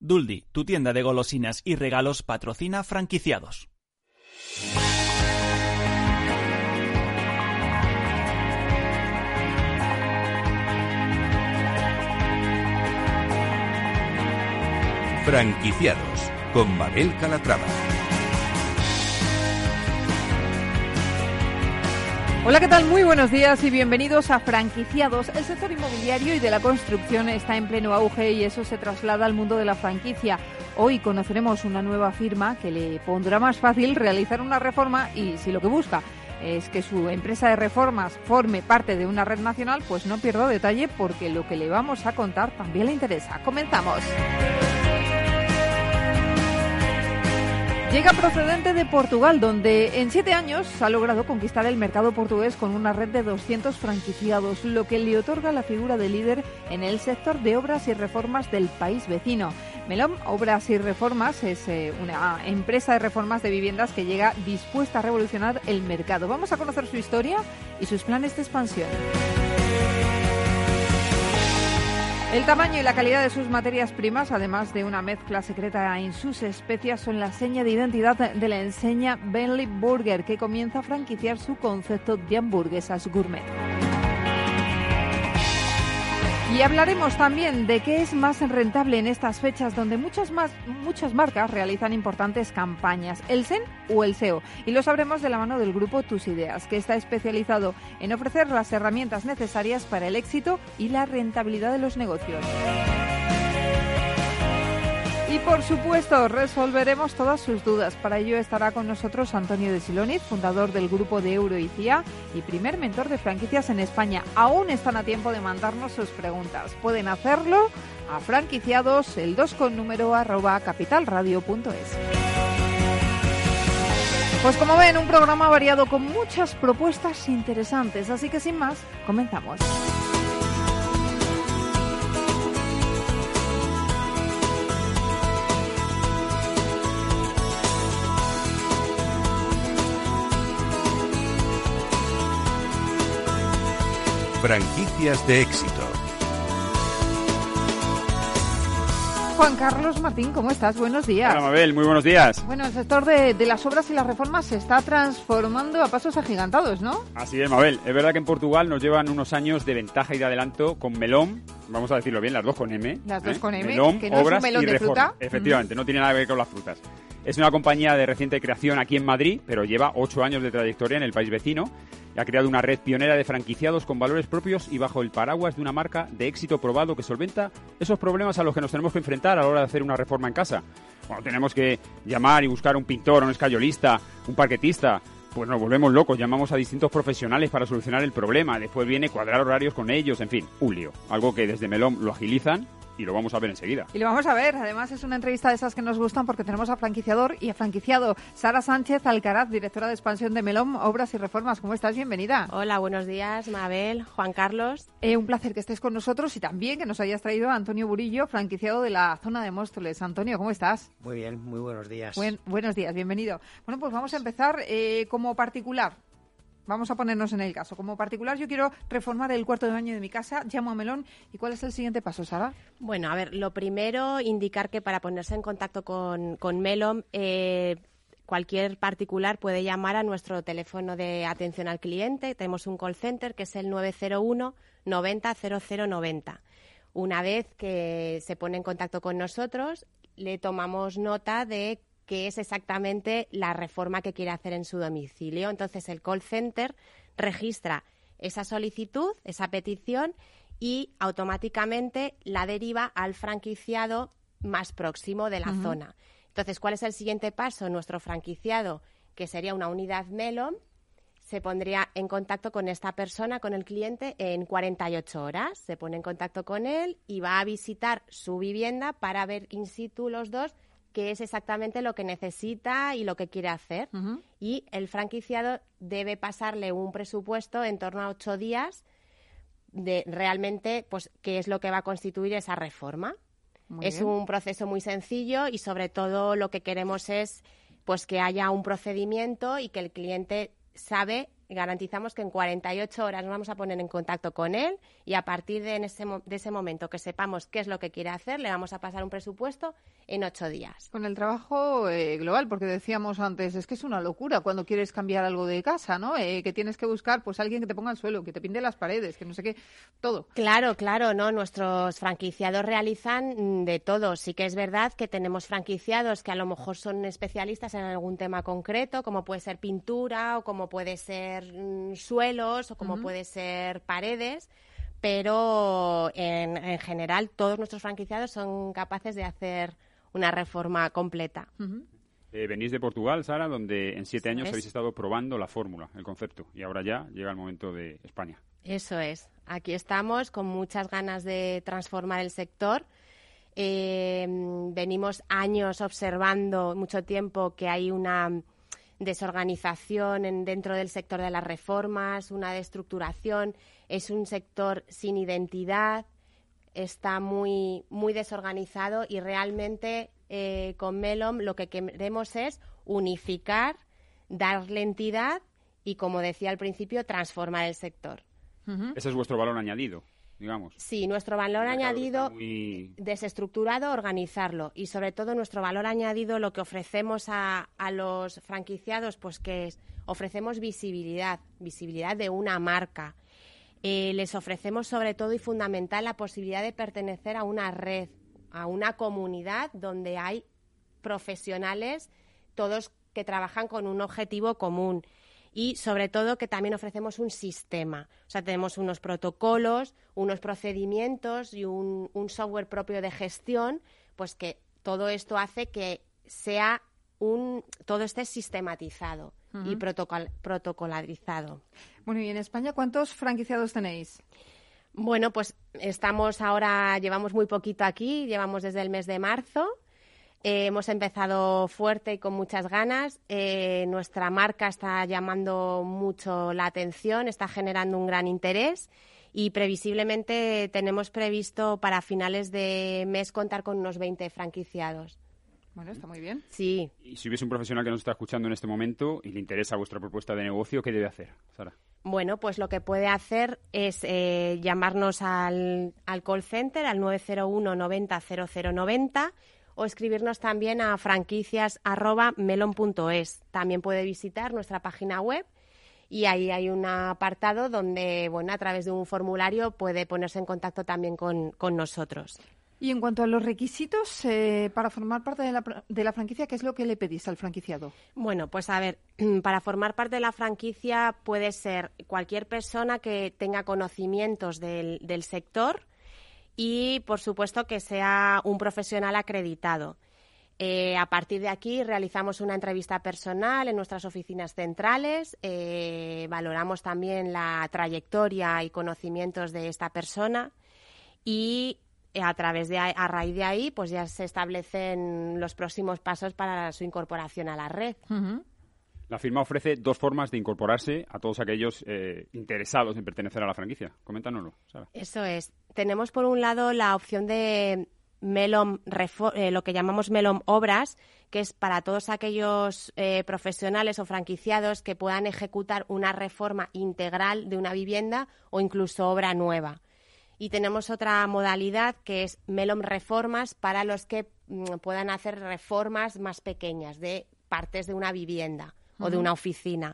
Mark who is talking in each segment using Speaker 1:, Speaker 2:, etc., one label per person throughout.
Speaker 1: Duldi, tu tienda de golosinas y regalos, patrocina Franquiciados.
Speaker 2: Franquiciados, con Mabel Calatrava.
Speaker 3: Hola, ¿qué tal? Muy buenos días y bienvenidos a Franquiciados. El sector inmobiliario y de la construcción está en pleno auge y eso se traslada al mundo de la franquicia. Hoy conoceremos una nueva firma que le pondrá más fácil realizar una reforma y si lo que busca es que su empresa de reformas forme parte de una red nacional, pues no pierda detalle porque lo que le vamos a contar también le interesa. ¡Comenzamos! Llega procedente de Portugal, donde en 7 años ha logrado conquistar el mercado portugués con una red de 200 franquiciados, lo que le otorga la figura de líder en el sector de obras y reformas del país vecino. Melom Obras y Reformas es una empresa de reformas de viviendas que llega dispuesta a revolucionar el mercado. Vamos a conocer su historia y sus planes de expansión. El tamaño y la calidad de sus materias primas, además de una mezcla secreta en sus especias, son la seña de identidad de la enseña Bentley Burger, que comienza a franquiciar su concepto de hamburguesas gourmet. Y hablaremos también de qué es más rentable en estas fechas donde muchas marcas realizan importantes campañas, el SEM o el SEO. Y lo sabremos de la mano del grupo Tus Ideas, que está especializado en ofrecer las herramientas necesarias para el éxito y la rentabilidad de los negocios. Y por supuesto, resolveremos todas sus dudas. Para ello estará con nosotros Antonio de Siloniz, fundador del grupo de Euro y CIA y primer mentor de franquicias en España. Aún están a tiempo de mandarnos sus preguntas. Pueden hacerlo a franquiciados, el 2 con número @capitalradio.es. Pues como ven, un programa variado con muchas propuestas interesantes. Así que sin más, comenzamos.
Speaker 2: Franquicias de éxito.
Speaker 3: Juan Carlos Martín, ¿cómo estás? Buenos días.
Speaker 4: Hola, Mabel, muy buenos días.
Speaker 3: Bueno, el sector de las obras y las reformas se está transformando a pasos agigantados, ¿no?
Speaker 4: Así es, Mabel. Es verdad que en Portugal nos llevan unos años de ventaja y de adelanto con Melom, vamos a decirlo bien, las dos con M.
Speaker 3: Las dos con M,
Speaker 4: Melom,
Speaker 3: que no es
Speaker 4: obras
Speaker 3: un melón
Speaker 4: y
Speaker 3: de
Speaker 4: reformas.
Speaker 3: fruta.
Speaker 4: Efectivamente, no tiene nada que ver con las frutas. Es una compañía de reciente creación aquí en Madrid, pero lleva 8 años de trayectoria en el país vecino. Ha creado una red pionera de franquiciados con valores propios y bajo el paraguas de una marca de éxito probado que solventa esos problemas a los que nos tenemos que enfrentar a la hora de hacer una reforma en casa. Cuando tenemos que llamar y buscar un pintor, un escayolista, un parquetista, pues nos volvemos locos, llamamos a distintos profesionales para solucionar el problema. Después viene cuadrar horarios con ellos, en fin, un lío. Algo que desde Melom lo agilizan y lo vamos a ver enseguida.
Speaker 3: Y lo vamos a ver, además es una entrevista de esas que nos gustan porque tenemos a franquiciador y a franquiciado. Sara Sánchez Alcaraz, directora de expansión de Melom Obras y Reformas. ¿Cómo estás? Bienvenida.
Speaker 5: Hola, buenos días, Mabel, Juan Carlos.
Speaker 3: Un placer que estés con nosotros y también que nos hayas traído a Antonio Burillo, franquiciado de la zona de Móstoles. Antonio, ¿cómo estás?
Speaker 6: Muy bien, muy buenos días.
Speaker 3: Buenos días, bienvenido. Bueno, pues vamos a empezar como particular. Vamos a ponernos en el caso. Como particular, yo quiero reformar el cuarto de baño de mi casa, llamo a Melom. ¿Y cuál es el siguiente paso, Sara?
Speaker 5: Bueno, a ver, lo primero, indicar que para ponerse en contacto con Melom, cualquier particular puede llamar a nuestro teléfono de atención al cliente. Tenemos un call center que es el 901 90 00 90. Una vez que se pone en contacto con nosotros, le tomamos nota de qué es exactamente la reforma que quiere hacer en su domicilio. Entonces, el call center registra esa solicitud, esa petición, y automáticamente la deriva al franquiciado más próximo de la zona. Entonces, ¿cuál es el siguiente paso? Nuestro franquiciado, que sería una unidad Melom, se pondría en contacto con esta persona, con el cliente, en 48 horas. Se pone en contacto con él y va a visitar su vivienda para ver in situ los dos qué es exactamente lo que necesita y lo que quiere hacer. Y el franquiciado debe pasarle un presupuesto en torno a 8 días de realmente pues qué es lo que va a constituir esa reforma. Es un proceso muy sencillo y sobre todo lo que queremos es pues que haya un procedimiento y que el cliente sabe garantizamos que en 48 horas nos vamos a poner en contacto con él y a partir de ese momento que sepamos qué es lo que quiere hacer, le vamos a pasar un presupuesto en 8 días.
Speaker 3: Con el trabajo global, porque decíamos antes, es que es una locura cuando quieres cambiar algo de casa, ¿no? Que tienes que buscar pues alguien que te ponga el suelo, que te pinte las paredes, que no sé qué, todo.
Speaker 5: Claro, ¿no? Nuestros franquiciados realizan de todo. Sí que es verdad que tenemos franquiciados que a lo mejor son especialistas en algún tema concreto, como puede ser pintura o como puede ser suelos o como puede ser paredes, pero en general todos nuestros franquiciados son capaces de hacer una reforma completa.
Speaker 4: Venís de Portugal, Sara, donde en 7 años habéis estado probando la fórmula, el concepto, y ahora ya llega el momento de España.
Speaker 5: Eso es. Aquí estamos con muchas ganas de transformar el sector. Venimos años observando mucho tiempo que hay una desorganización dentro del sector de las reformas, una destructuración. Es un sector sin identidad, está muy, muy desorganizado y realmente con Melom lo que queremos es unificar, darle entidad y, como decía al principio, transformar el sector.
Speaker 4: Ese es vuestro valor añadido, digamos.
Speaker 5: Sí, nuestro valor añadido, desestructurado, organizarlo. Y sobre todo nuestro valor añadido, lo que ofrecemos a los franquiciados, pues que es, ofrecemos visibilidad de una marca. Les ofrecemos sobre todo y fundamental la posibilidad de pertenecer a una red, a una comunidad donde hay profesionales, todos que trabajan con un objetivo común. Y, sobre todo, que también ofrecemos un sistema. O sea, tenemos unos protocolos, unos procedimientos y un software propio de gestión, pues que todo esto hace que sea todo esté sistematizado y protocolarizado.
Speaker 3: Bueno, ¿y en España cuántos franquiciados tenéis?
Speaker 5: Bueno, pues llevamos muy poquito aquí, llevamos desde el mes de marzo. Hemos empezado fuerte y con muchas ganas. Nuestra marca está llamando mucho la atención, está generando un gran interés y previsiblemente tenemos previsto para finales de mes contar con unos 20 franquiciados.
Speaker 3: Bueno, está muy bien.
Speaker 5: Sí.
Speaker 4: Y si hubiese un profesional que nos está escuchando en este momento y le interesa vuestra propuesta de negocio, ¿qué debe hacer, Sara?
Speaker 5: Bueno, pues lo que puede hacer es llamarnos al call center, al 901 90 0090, o escribirnos también a franquicias@melom.es. También puede visitar nuestra página web y ahí hay un apartado donde, bueno, a través de un formulario puede ponerse en contacto también con nosotros.
Speaker 3: Y en cuanto a los requisitos para formar parte de la franquicia, ¿qué es lo que le pedís al franquiciado?
Speaker 5: Bueno, pues a ver, para formar parte de la franquicia puede ser cualquier persona que tenga conocimientos del sector y, por supuesto, que sea un profesional acreditado. A partir de aquí realizamos una entrevista personal en nuestras oficinas centrales, valoramos también la trayectoria y conocimientos de esta persona y a raíz de ahí pues ya se establecen los próximos pasos para su incorporación a la red.
Speaker 4: La firma ofrece 2 formas de incorporarse a todos aquellos interesados en pertenecer a la franquicia. Coméntanoslo, Sara.
Speaker 5: Eso es. Tenemos por un lado la opción de Melom, lo que llamamos Melom Obras, que es para todos aquellos profesionales o franquiciados que puedan ejecutar una reforma integral de una vivienda o incluso obra nueva. Y tenemos otra modalidad que es Melom Reformas para los que puedan hacer reformas más pequeñas de partes de una vivienda o de una oficina.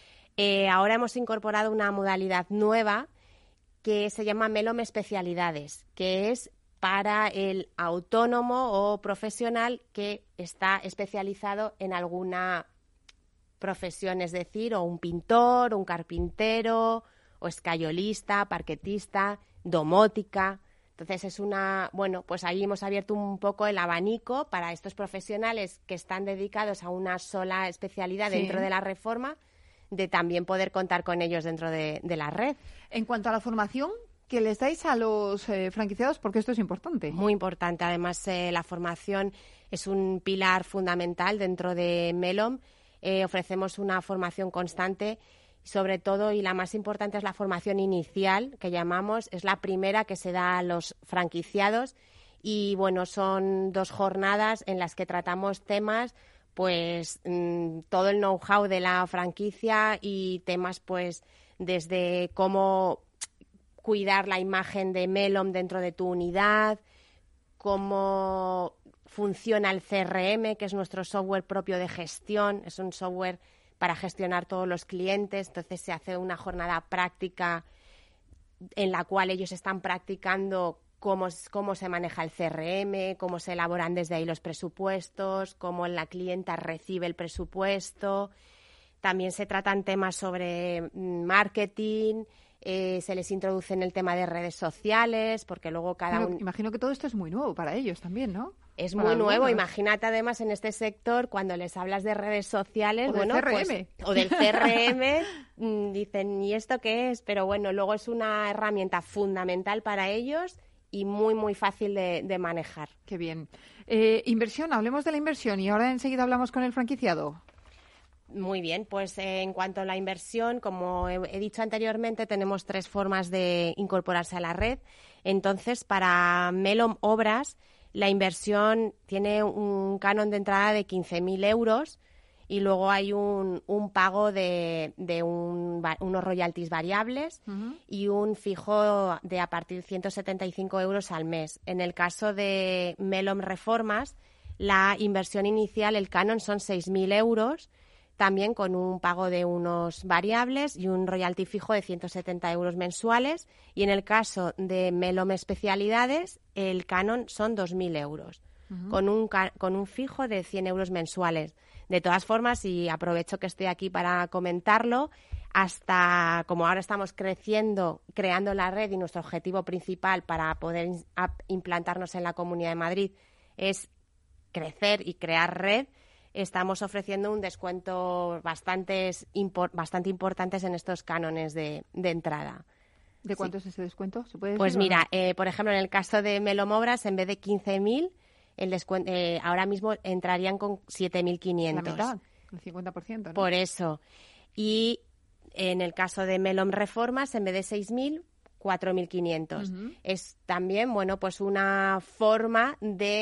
Speaker 5: Ahora hemos incorporado una modalidad nueva que se llama Melom Especialidades, que es para el autónomo o profesional que está especializado en alguna profesión, es decir, o un pintor, un carpintero, o escayolista, parquetista, domótica. Entonces pues ahí hemos abierto un poco el abanico para estos profesionales que están dedicados a una sola especialidad dentro de la reforma, de también poder contar con ellos dentro de la red.
Speaker 3: En cuanto a la formación que les dais a los franquiciados, porque esto es importante.
Speaker 5: Muy importante. Además, la formación es un pilar fundamental dentro de Melom. Ofrecemos una formación constante. Sobre todo, y la más importante, es la formación inicial, que llamamos, es la primera que se da a los franquiciados y, bueno, son 2 jornadas en las que tratamos temas pues todo el know-how de la franquicia y temas pues desde cómo cuidar la imagen de Melom dentro de tu unidad, cómo funciona el CRM, que es nuestro software propio de gestión, es un software para gestionar todos los clientes, entonces se hace una jornada práctica en la cual ellos están practicando cómo se maneja el CRM, cómo se elaboran desde ahí los presupuestos, cómo la clienta recibe el presupuesto. También se tratan temas sobre marketing, se les introduce en el tema de redes sociales, porque luego
Speaker 3: Imagino que todo esto es muy nuevo para ellos también, ¿no?
Speaker 5: Es muy nuevo. Imagínate además en este sector cuando les hablas de redes sociales,
Speaker 3: o del CRM.
Speaker 5: Pues, o del CRM, dicen, ¿y esto qué es? Pero bueno, luego es una herramienta fundamental para ellos y muy, muy fácil de manejar.
Speaker 3: Qué bien. Inversión, hablemos de la inversión y ahora enseguida hablamos con el franquiciado.
Speaker 5: Muy bien, pues en cuanto a la inversión, como he dicho anteriormente, tenemos 3 formas de incorporarse a la red. Entonces, para Melom Obras, la inversión tiene un canon de entrada de 15.000 euros y luego hay un pago de unos royalties variables y un fijo de a partir de 175 euros al mes. En el caso de Melom Reformas, la inversión inicial, el canon, son 6.000 euros, también con un pago de unos variables y un royalty fijo de 170 euros mensuales. Y en el caso de Melom Especialidades, el canon son 2.000 euros, con un fijo de 100 euros mensuales. De todas formas, y aprovecho que estoy aquí para comentarlo, hasta como ahora estamos creciendo, creando la red y nuestro objetivo principal para poder implantarnos en la Comunidad de Madrid es crecer y crear red, estamos ofreciendo un descuento bastante importantes en estos cánones de entrada.
Speaker 3: ¿De cuánto es ese descuento? ¿Se puede decir,
Speaker 5: pues
Speaker 3: o
Speaker 5: mira,
Speaker 3: no?
Speaker 5: Por ejemplo, en el caso de Melom Obras, en vez de 15.000, el descuento ahora mismo entrarían con 7.500.
Speaker 3: La mitad, el 50%, ¿no?
Speaker 5: Por eso. Y en el caso de Melom Reformas, en vez de 6.000, 4.500. Es también, bueno, pues una forma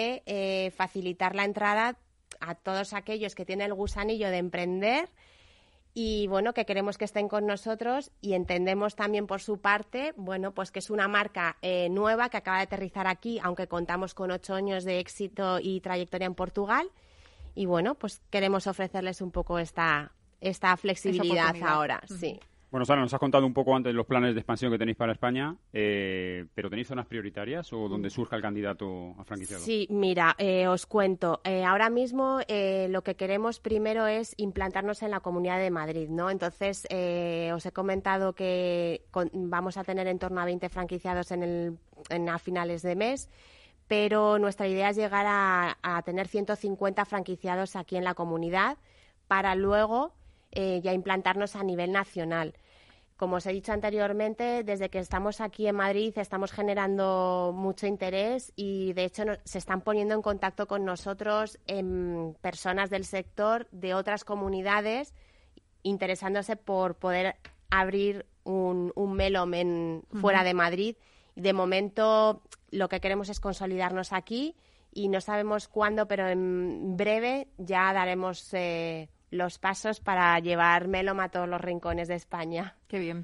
Speaker 5: de facilitar la entrada a todos aquellos que tienen el gusanillo de emprender y, bueno, que queremos que estén con nosotros, y entendemos también por su parte, bueno, pues que es una marca nueva que acaba de aterrizar aquí, aunque contamos con 8 años de éxito y trayectoria en Portugal, y, bueno, pues queremos ofrecerles un poco esta flexibilidad ahora, sí.
Speaker 4: Bueno, Sara, nos has contado un poco antes los planes de expansión que tenéis para España, pero ¿tenéis zonas prioritarias o donde surja el candidato a franquiciado?
Speaker 5: Sí, mira, os cuento. Ahora mismo lo que queremos primero es implantarnos en la Comunidad de Madrid, ¿no? Entonces, os he comentado que vamos a tener en torno a 20 franquiciados a finales de mes, pero nuestra idea es llegar a tener 150 franquiciados aquí en la comunidad para luego ya implantarnos a nivel nacional. Como os he dicho anteriormente, desde que estamos aquí en Madrid estamos generando mucho interés y, de hecho, se están poniendo en contacto con nosotros personas del sector de otras comunidades interesándose por poder abrir un Melom fuera de Madrid. De momento, lo que queremos es consolidarnos aquí y no sabemos cuándo, pero en breve ya daremos los pasos para llevar Melom a todos los rincones de España.
Speaker 3: Qué bien.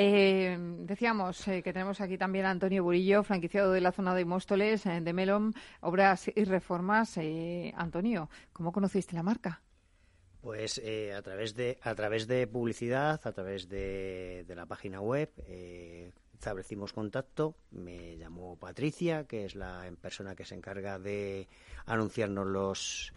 Speaker 3: Decíamos que tenemos aquí también a Antonio Burillo, franquiciado de la zona de Móstoles, de Melom, Obras y Reformas. Antonio, ¿cómo conociste la marca?
Speaker 6: Pues a través de publicidad, a través de la página web, establecimos contacto. Me llamó Patricia, que es la persona que se encarga de anunciarnos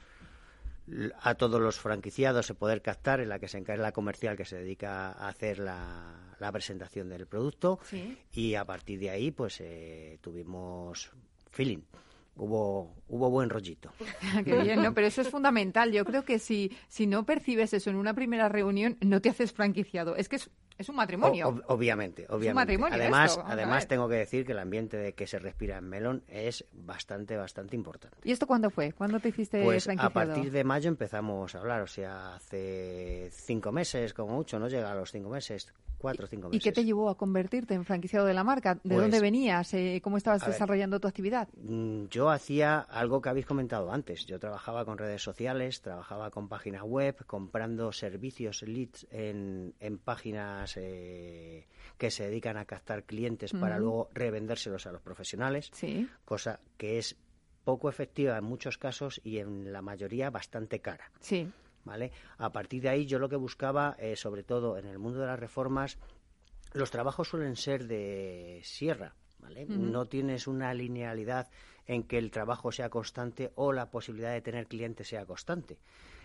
Speaker 6: a todos los franquiciados, poder captar, en la que se encarga la comercial, que se dedica a hacer la presentación del producto. ¿Sí? Y a partir de ahí pues tuvimos feeling. Hubo buen rollito.
Speaker 3: Qué bien, ¿no? Pero eso es fundamental. Yo creo que si no percibes eso en una primera reunión, no te haces franquiciado. Es que es un matrimonio.
Speaker 6: Obviamente.
Speaker 3: Es un matrimonio.
Speaker 6: Además tengo que decir que el ambiente de que se respira en Melom es bastante importante.
Speaker 3: ¿Y esto cuándo fue? ¿Cuándo te hiciste franquiciado?
Speaker 6: A partir de mayo empezamos a hablar, o sea, hace 5 meses, como mucho, no llega a los 5 meses. 4 o 5 meses.
Speaker 3: ¿Y qué te llevó a convertirte en franquiciado de la marca? ¿De
Speaker 6: Pues,
Speaker 3: dónde venías? ¿Cómo estabas desarrollando tu actividad?
Speaker 6: Yo hacía algo que habéis comentado antes. Yo trabajaba con redes sociales, trabajaba con páginas web, comprando servicios, leads en páginas que se dedican a captar clientes para luego revendérselos a los profesionales,
Speaker 3: Sí.
Speaker 6: cosa que es poco efectiva en muchos casos y en la mayoría bastante cara.
Speaker 3: Sí.
Speaker 6: ¿Vale? A partir de ahí yo lo que buscaba, sobre todo en el mundo de las reformas, los trabajos suelen ser de sierra, ¿vale? No tienes una linealidad en que el trabajo sea constante o la posibilidad de tener clientes sea constante.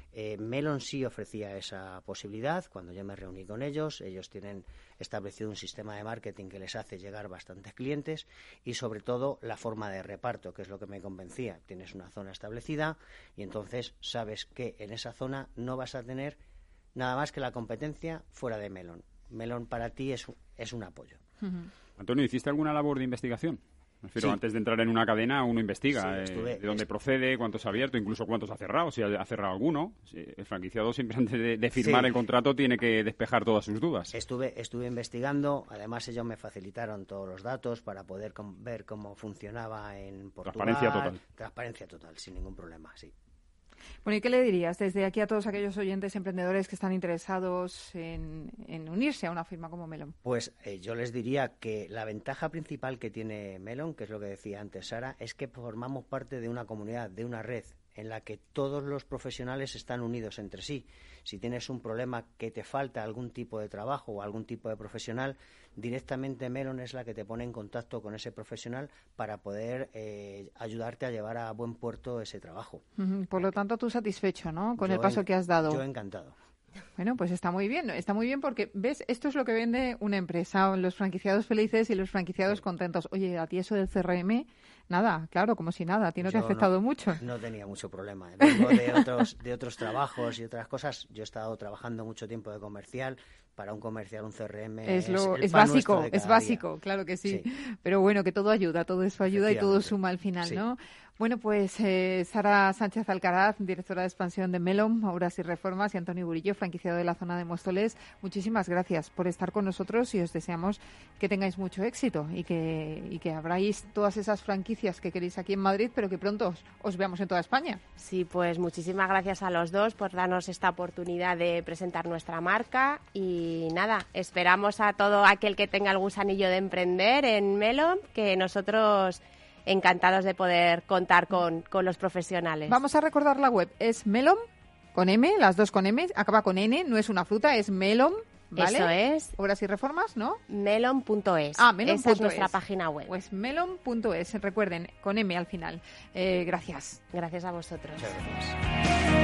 Speaker 6: Melon sí ofrecía esa posibilidad. Cuando yo me reuní con ellos tienen establecido un sistema de marketing que les hace llegar bastantes clientes y sobre todo la forma de reparto, que es lo que me convencía. Tienes una zona establecida y entonces sabes que en esa zona no vas a tener nada más que la competencia fuera de Melon. Melon para ti es un apoyo.
Speaker 4: Antonio, ¿hiciste alguna labor de investigación? Me refiero,
Speaker 6: Sí.
Speaker 4: antes de entrar en una cadena, uno investiga
Speaker 6: Sí,
Speaker 4: de dónde procede, cuántos ha abierto, incluso cuántos ha cerrado, si ha cerrado alguno. El franquiciado siempre antes de firmar
Speaker 6: Sí.
Speaker 4: el contrato tiene que despejar todas sus dudas.
Speaker 6: Estuve investigando, además ellos me facilitaron todos los datos para poder ver cómo funcionaba en Portugal.
Speaker 4: Transparencia total.
Speaker 6: Transparencia total, sin ningún problema, sí.
Speaker 3: Bueno, ¿y qué le dirías desde aquí a todos aquellos oyentes emprendedores que están interesados en unirse a una firma como Melon?
Speaker 6: Pues yo les diría que la ventaja principal que tiene Melon, que es lo que decía antes Sara, es que formamos parte de una comunidad, de una red en la que todos los profesionales están unidos entre sí. Si tienes un problema que te falta algún tipo de trabajo o algún tipo de profesional, directamente Melon es la que te pone en contacto con ese profesional para poder ayudarte a llevar a buen puerto ese trabajo.
Speaker 3: Por lo tanto, tú satisfecho, ¿no? Con
Speaker 6: Yo
Speaker 3: el paso que has dado.
Speaker 6: Yo encantado.
Speaker 3: Bueno, pues está muy bien porque, ¿ves? Esto es lo que vende una empresa, los franquiciados felices y los franquiciados contentos. Oye, a ti eso del CRM, nada, claro, como si nada, a ti no te ha afectado mucho.
Speaker 6: No tenía mucho problema. Vengo de otros trabajos y otras cosas. Yo he estado trabajando mucho tiempo de comercial. Para un comercial, un CRM
Speaker 3: es
Speaker 6: básico,
Speaker 3: básico, claro que sí. Pero bueno, que todo ayuda, todo eso ayuda y todo suma al final,
Speaker 6: sí.
Speaker 3: ¿no? Bueno, pues Sara Sánchez Alcaraz, directora de expansión de Melon, Obras y Reformas, y Antonio Burillo, franquiciado de la zona de Móstoles, muchísimas gracias por estar con nosotros y os deseamos que tengáis mucho éxito y que abráis todas esas franquicias que queréis aquí en Madrid, pero que pronto os veamos en toda España.
Speaker 5: Sí, pues muchísimas gracias a los dos por darnos esta oportunidad de presentar nuestra marca y nada, esperamos a todo aquel que tenga el gusanillo de emprender en Melon, que nosotros encantados de poder contar con los profesionales.
Speaker 3: Vamos a recordar la web, es Melon, con M, las dos con M, acaba con N, no es una fruta, es Melon, ¿vale?
Speaker 5: Eso es.
Speaker 3: Obras y Reformas, ¿no?
Speaker 5: Melon.es.
Speaker 3: Melon.es.
Speaker 5: Esa es nuestra página web.
Speaker 3: Pues melon.es, recuerden, con M al final. Gracias.
Speaker 5: Gracias a vosotros.
Speaker 6: Muchas gracias.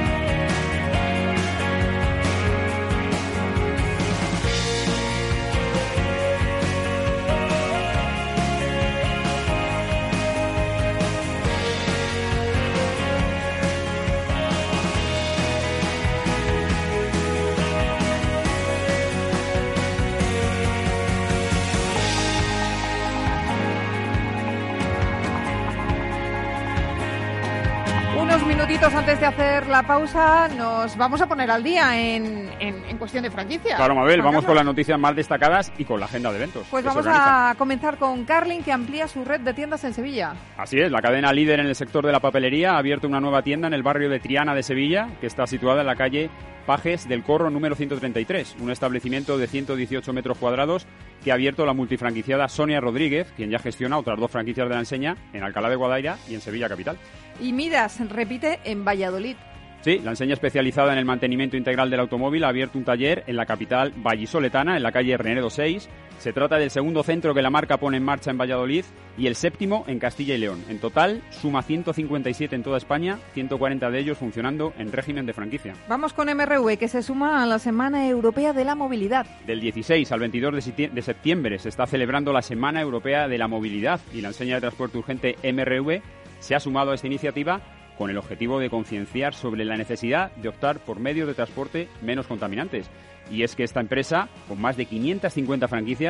Speaker 3: Unos minutitos antes de hacer la pausa nos vamos a poner al día en cuestión de franquicia.
Speaker 4: Claro, Mabel,
Speaker 3: Juan
Speaker 4: vamos
Speaker 3: Carlos.
Speaker 4: con las noticias más destacadas y con la agenda de eventos.
Speaker 3: Pues
Speaker 4: que se
Speaker 3: vamos
Speaker 4: organizan.
Speaker 3: a comenzar con Carling, que amplía su red de tiendas en Sevilla.
Speaker 4: Así es, la cadena líder en el sector de la papelería ha abierto una nueva tienda en el barrio de Triana de Sevilla, que está situada en la calle Pajes del Corro número 133, un establecimiento de 118 metros cuadrados que ha abierto la multifranquiciada Sonia Rodríguez, quien ya gestiona otras dos franquicias de la enseña en Alcalá de Guadaira y en Sevilla capital.
Speaker 3: Y Midas repite en Valladolid.
Speaker 4: Sí, la enseña especializada en el mantenimiento integral del automóvil ha abierto un taller en la capital vallisoletana, en la calle Renedo 6. Se trata del segundo centro que la marca pone en marcha en Valladolid y el séptimo en Castilla y León. En total, suma 157 en toda España, 140 de ellos funcionando en régimen de franquicia.
Speaker 3: Vamos con MRV, que se suma a la Semana Europea de la Movilidad.
Speaker 4: Del 16 al 22 de septiembre se está celebrando la Semana Europea de la Movilidad y la enseña de transporte urgente MRV se ha sumado a esta iniciativa con el objetivo de concienciar sobre la necesidad de optar por medios de transporte menos contaminantes. Y es que esta empresa, con más de 550 franquicias,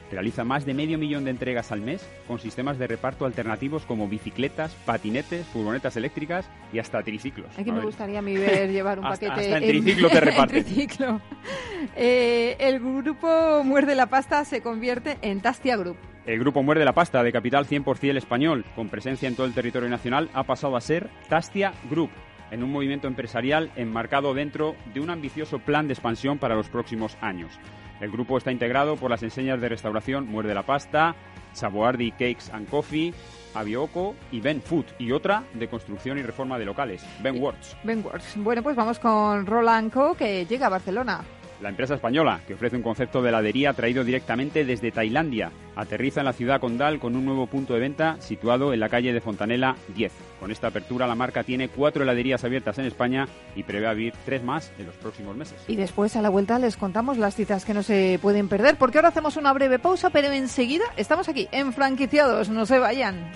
Speaker 4: Realiza más de 500.000 de entregas al mes con sistemas de reparto alternativos como bicicletas, patinetes, furgonetas eléctricas y hasta triciclos.
Speaker 3: Aquí me gustaría a mí ver llevar un paquete
Speaker 4: hasta en triciclo te reparten.
Speaker 3: Triciclo. El grupo Muerde la Pasta se convierte en Tastia Group.
Speaker 4: El grupo Muerde la Pasta, de capital 100% español, con presencia en todo el territorio nacional, ha pasado a ser Tastia Group, en un movimiento empresarial enmarcado dentro de un ambicioso plan de expansión para los próximos años. El grupo está integrado por las enseñas de restauración Muerde la Pasta, Saboardi Cakes and Coffee, Avioco y Ben Food, y otra de construcción y reforma de locales, Ben Works.
Speaker 3: Ben Works. Bueno, pues vamos con Roland Co, que llega a Barcelona.
Speaker 4: La empresa española, que ofrece un concepto de heladería traído directamente desde Tailandia, aterriza en la ciudad condal con un nuevo punto de venta situado en la calle de Fontanella 10. Con esta apertura, la marca tiene 4 heladerías abiertas en España y prevé abrir 3 más en los próximos meses.
Speaker 3: Y después, a la vuelta, les contamos las citas que no se pueden perder, porque ahora hacemos una breve pausa, pero enseguida estamos aquí, en Franquiciados. No se vayan.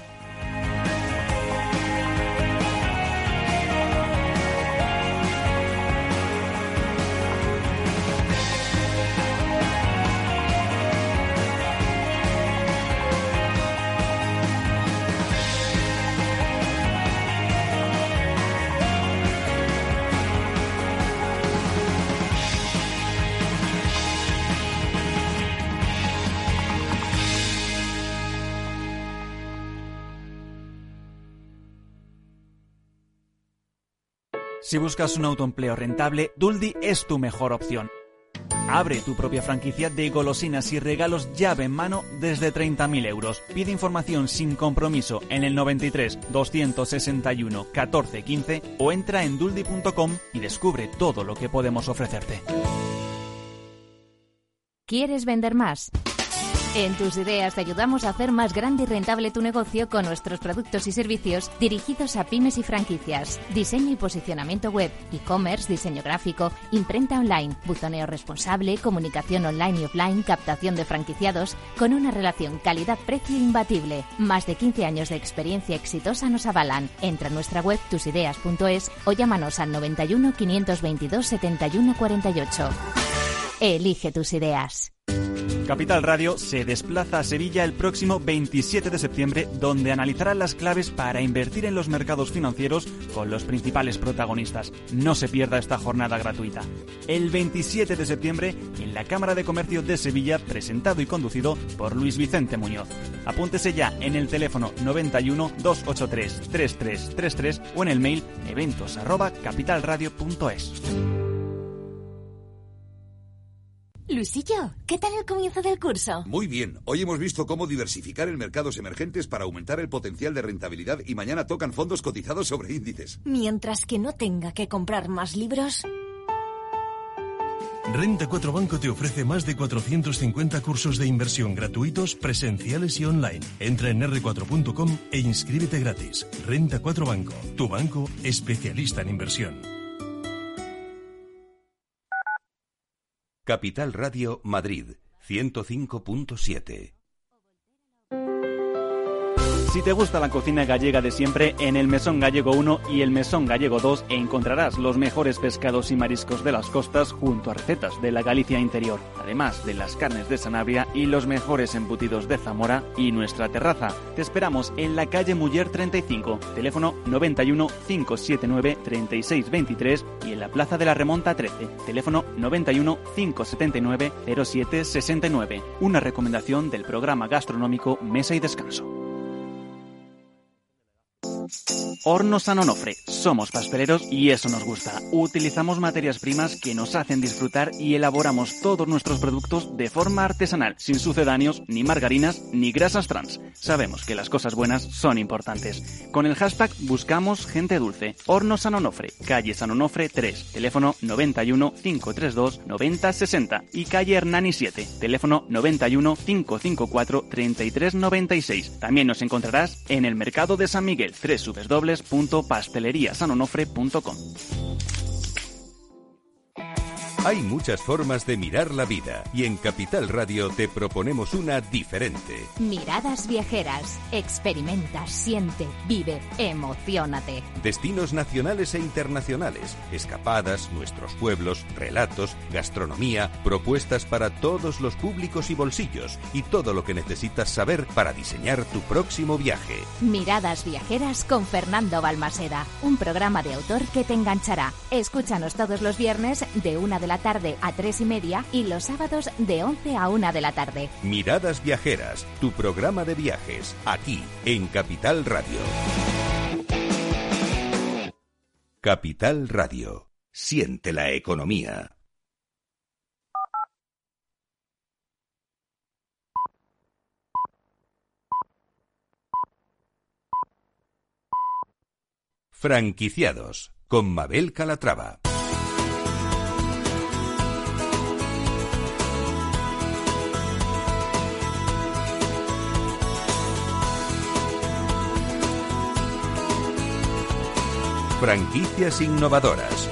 Speaker 1: Si buscas un autoempleo rentable, Duldi es tu mejor opción. Abre tu propia franquicia de golosinas y regalos llave en mano desde 30.000 euros. Pide información sin compromiso en el 93 261 14 15 o entra en duldi.com y descubre todo lo que podemos ofrecerte.
Speaker 7: ¿Quieres vender más? En Tus Ideas te ayudamos a hacer más grande y rentable tu negocio con nuestros productos y servicios dirigidos a pymes y franquicias. Diseño y posicionamiento web, e-commerce, diseño gráfico, imprenta online, buzoneo responsable, comunicación online y offline, captación de franquiciados, con una relación calidad-precio imbatible. Más de 15 años de experiencia exitosa nos avalan. Entra en nuestra web tusideas.es o llámanos al 91 522 71 48. Elige tus ideas.
Speaker 1: Capital Radio se desplaza a Sevilla el próximo 27 de septiembre, donde analizará las claves para invertir en los mercados financieros con los principales protagonistas. No se pierda esta jornada gratuita. El 27 de septiembre, en la Cámara de Comercio de Sevilla, presentado y conducido por Luis Vicente Muñoz. Apúntese ya en el teléfono 91 283 3333 o en el mail eventos@capitalradio.es.
Speaker 7: Luisillo, ¿qué tal el comienzo del curso?
Speaker 8: Muy bien. Hoy hemos visto cómo diversificar en mercados emergentes para aumentar el potencial de rentabilidad y mañana tocan fondos cotizados sobre índices.
Speaker 7: Mientras que no tenga que comprar más libros...
Speaker 9: Renta 4 Banco te ofrece más de 450 cursos de inversión gratuitos, presenciales y online. Entra en r4.com e inscríbete gratis. Renta 4 Banco, tu banco especialista en inversión.
Speaker 2: Capital Radio Madrid, 105.7.
Speaker 1: Si te gusta la cocina gallega de siempre, en el Mesón Gallego 1 y el Mesón Gallego 2 encontrarás los mejores pescados y mariscos de las costas junto a recetas de la Galicia interior, además de las carnes de Sanabria y los mejores embutidos de Zamora y nuestra terraza. Te esperamos en la calle Muller 35, teléfono 91 579 3623 y en la Plaza de la Remonta 13, teléfono 91 579 0769. Una recomendación del programa gastronómico Mesa y Descanso. Hornos San Onofre. Somos pasteleros y eso nos gusta. Utilizamos materias primas que nos hacen disfrutar y elaboramos todos nuestros productos de forma artesanal, sin sucedáneos, ni margarinas, ni grasas trans. Sabemos que las cosas buenas son importantes. Con el hashtag buscamos gente dulce. Hornos San Onofre, calle San Onofre 3, teléfono 91 532 9060 y calle Hernani 7, teléfono 91 554 3396. También nos encontrarás en el Mercado de San Miguel, www.pasteleriasanonofre.com.
Speaker 2: Hay muchas formas de mirar la vida y en Capital Radio te proponemos una diferente.
Speaker 7: Miradas viajeras. Experimenta, siente, vive, emociónate.
Speaker 2: Destinos nacionales e internacionales, escapadas, nuestros pueblos, relatos, gastronomía, propuestas para todos los públicos y bolsillos y todo lo que necesitas saber para diseñar tu próximo viaje.
Speaker 7: Miradas viajeras con Fernando Balmaseda, un programa de autor que te enganchará. Escúchanos todos los viernes de 1 de la tarde a 3:30 y los sábados de 11 a 1 de la tarde.
Speaker 2: Miradas viajeras, tu programa de viajes, aquí en Capital Radio. Capital Radio. Siente la economía. Franquiciados, con Mabel Calatrava. Franquicias innovadoras.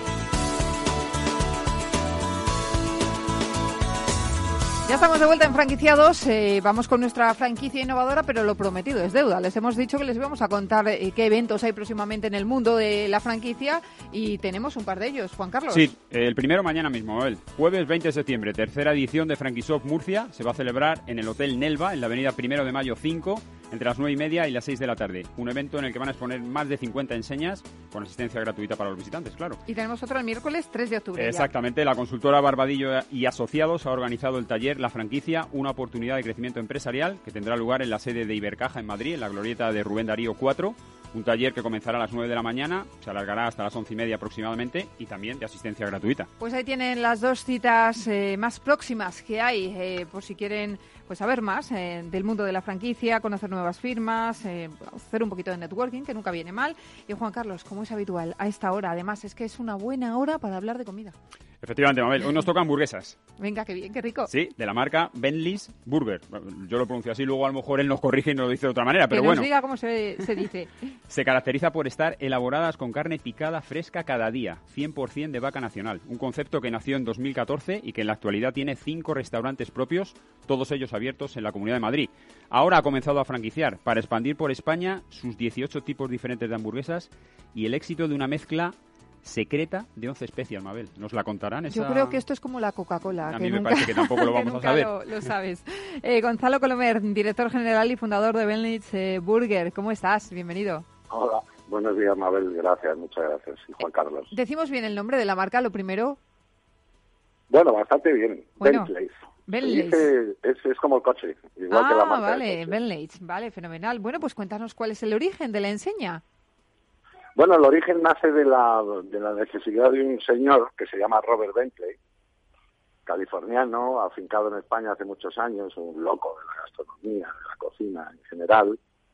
Speaker 3: Ya estamos de vuelta en Franquiciados, vamos con nuestra franquicia innovadora, pero lo prometido es deuda. Les hemos dicho que les íbamos a contar qué eventos hay próximamente en el mundo de la franquicia y tenemos un par de ellos. Juan Carlos.
Speaker 4: Sí, el primero mañana mismo, el jueves 20 de septiembre, tercera edición de Franquishop Murcia, se va a celebrar en el Hotel Nelva, en la avenida 1 de Mayo 5, entre las 9:30 y las 6 de la tarde. Un evento en el que van a exponer más de 50 enseñas con asistencia gratuita para los visitantes, claro.
Speaker 3: Y tenemos otro el miércoles 3 de octubre.
Speaker 4: Exactamente, la consultora Barbadillo y Asociados ha organizado el taller La Franquicia, una oportunidad de crecimiento empresarial, que tendrá lugar en la sede de Ibercaja en Madrid, en la glorieta de Rubén Darío 4. Un taller que comenzará a las 9 de la mañana, se alargará hasta las 11:30 aproximadamente y también de asistencia gratuita.
Speaker 3: Pues ahí tienen las dos citas más próximas que hay, por si quieren pues saber más del mundo de la franquicia, conocer nuevas firmas, hacer un poquito de networking, que nunca viene mal. Y Juan Carlos, como es habitual, a esta hora, además es que es una buena hora para hablar de comida.
Speaker 4: Efectivamente, Mabel, hoy nos toca hamburguesas.
Speaker 3: Venga, qué bien, qué rico.
Speaker 4: Sí, de la marca Bentley's Burger. Yo lo pronuncio así, luego a lo mejor él nos corrige y nos lo dice de otra manera, pero
Speaker 3: que
Speaker 4: bueno.
Speaker 3: nos diga cómo se dice.
Speaker 4: Se caracteriza por estar elaboradas con carne picada fresca cada día, 100% de vaca nacional. Un concepto que nació en 2014 y que en la actualidad tiene 5 restaurantes propios, todos ellos abiertos en la Comunidad de Madrid. Ahora ha comenzado a franquiciar para expandir por España sus 18 tipos diferentes de hamburguesas y el éxito de una mezcla secreta de 11 especias, Mabel. ¿Nos la contarán?
Speaker 3: Yo creo que esto es como la Coca-Cola.
Speaker 4: A
Speaker 3: que
Speaker 4: mí me
Speaker 3: nunca,
Speaker 4: parece que tampoco lo vamos a saber.
Speaker 3: Lo sabes. Gonzalo Colomer, director general y fundador de Bentley's Burger. ¿Cómo estás? Bienvenido.
Speaker 10: Hola, buenos días, Mabel. Gracias, muchas gracias. Y Juan Carlos.
Speaker 3: ¿Decimos bien el nombre de la marca, lo primero?
Speaker 10: Bueno, bastante bien.
Speaker 3: Bueno,
Speaker 10: Bentley's. Es como el coche, igual que la marca.
Speaker 3: Vale, Bentley's. Vale, fenomenal. Bueno, pues cuéntanos cuál es el origen de la enseña.
Speaker 10: Bueno, el origen nace de la necesidad de un señor que se llama Robert Bentley, californiano, afincado en España hace muchos años, un loco de la gastronomía, de la cocina en general,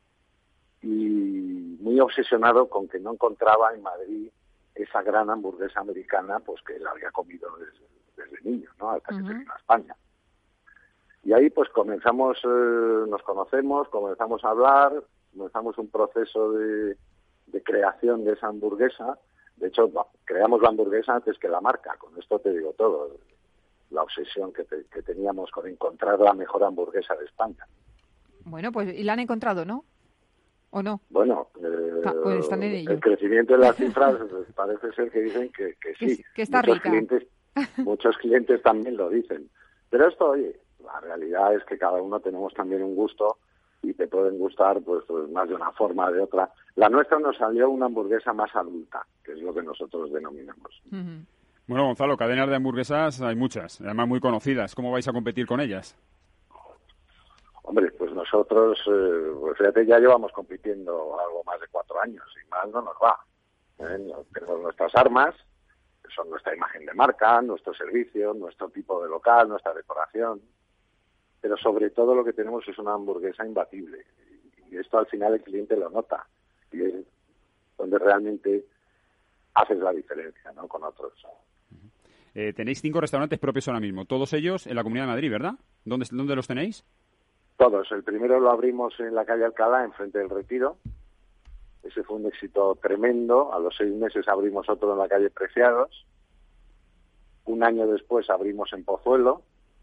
Speaker 10: y muy obsesionado con que no encontraba en Madrid esa gran hamburguesa americana pues que él había comido desde niño, ¿no? Hasta que se vino a España. Y ahí pues comenzamos, nos conocemos, comenzamos a hablar, comenzamos un proceso de creación de esa hamburguesa. De hecho, creamos la hamburguesa antes que la marca. Con esto te digo todo. La obsesión que teníamos con encontrar la mejor hamburguesa de España.
Speaker 3: Bueno, pues y la han encontrado, ¿no? ¿O no?
Speaker 10: Bueno,
Speaker 3: pues están en ello.
Speaker 10: El crecimiento de las cifras parece ser que dicen que sí.
Speaker 3: Que está rica.
Speaker 10: Muchos clientes también lo dicen. Pero esto, oye, la realidad es que cada uno tenemos también un gusto y te pueden gustar pues más de una forma o de otra. La nuestra nos salió una hamburguesa más adulta, que es lo que nosotros denominamos.
Speaker 3: Uh-huh.
Speaker 4: Bueno, Gonzalo, cadenas de hamburguesas hay muchas, además muy conocidas. ¿Cómo vais a competir con ellas?
Speaker 10: Hombre, pues nosotros, pues fíjate, ya llevamos compitiendo algo más de 4 años y mal no nos va. Tenemos nuestras armas, que son nuestra imagen de marca, nuestro servicio, nuestro tipo de local, nuestra decoración. Pero sobre todo lo que tenemos es una hamburguesa imbatible. Y esto al final el cliente lo nota. Y es donde realmente haces la diferencia, ¿no?, con otros.
Speaker 4: Tenéis 5 restaurantes propios ahora mismo, todos ellos en la Comunidad de Madrid, ¿verdad? ¿Dónde los tenéis?
Speaker 10: Todos. El primero lo abrimos en la calle Alcalá, enfrente del Retiro. Ese fue un éxito tremendo. A los 6 meses abrimos otro en la calle Preciados. Un año después abrimos en Pozuelo.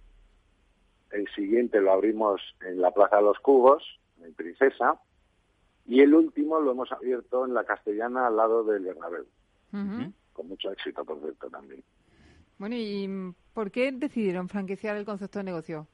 Speaker 10: El siguiente lo abrimos en la Plaza de los Cubos, en Princesa. Y el último lo hemos abierto en la Castellana, al lado del Bernabéu. Con mucho éxito, por cierto, también.
Speaker 3: Bueno, ¿y por qué decidieron franquiciar el concepto de negocio?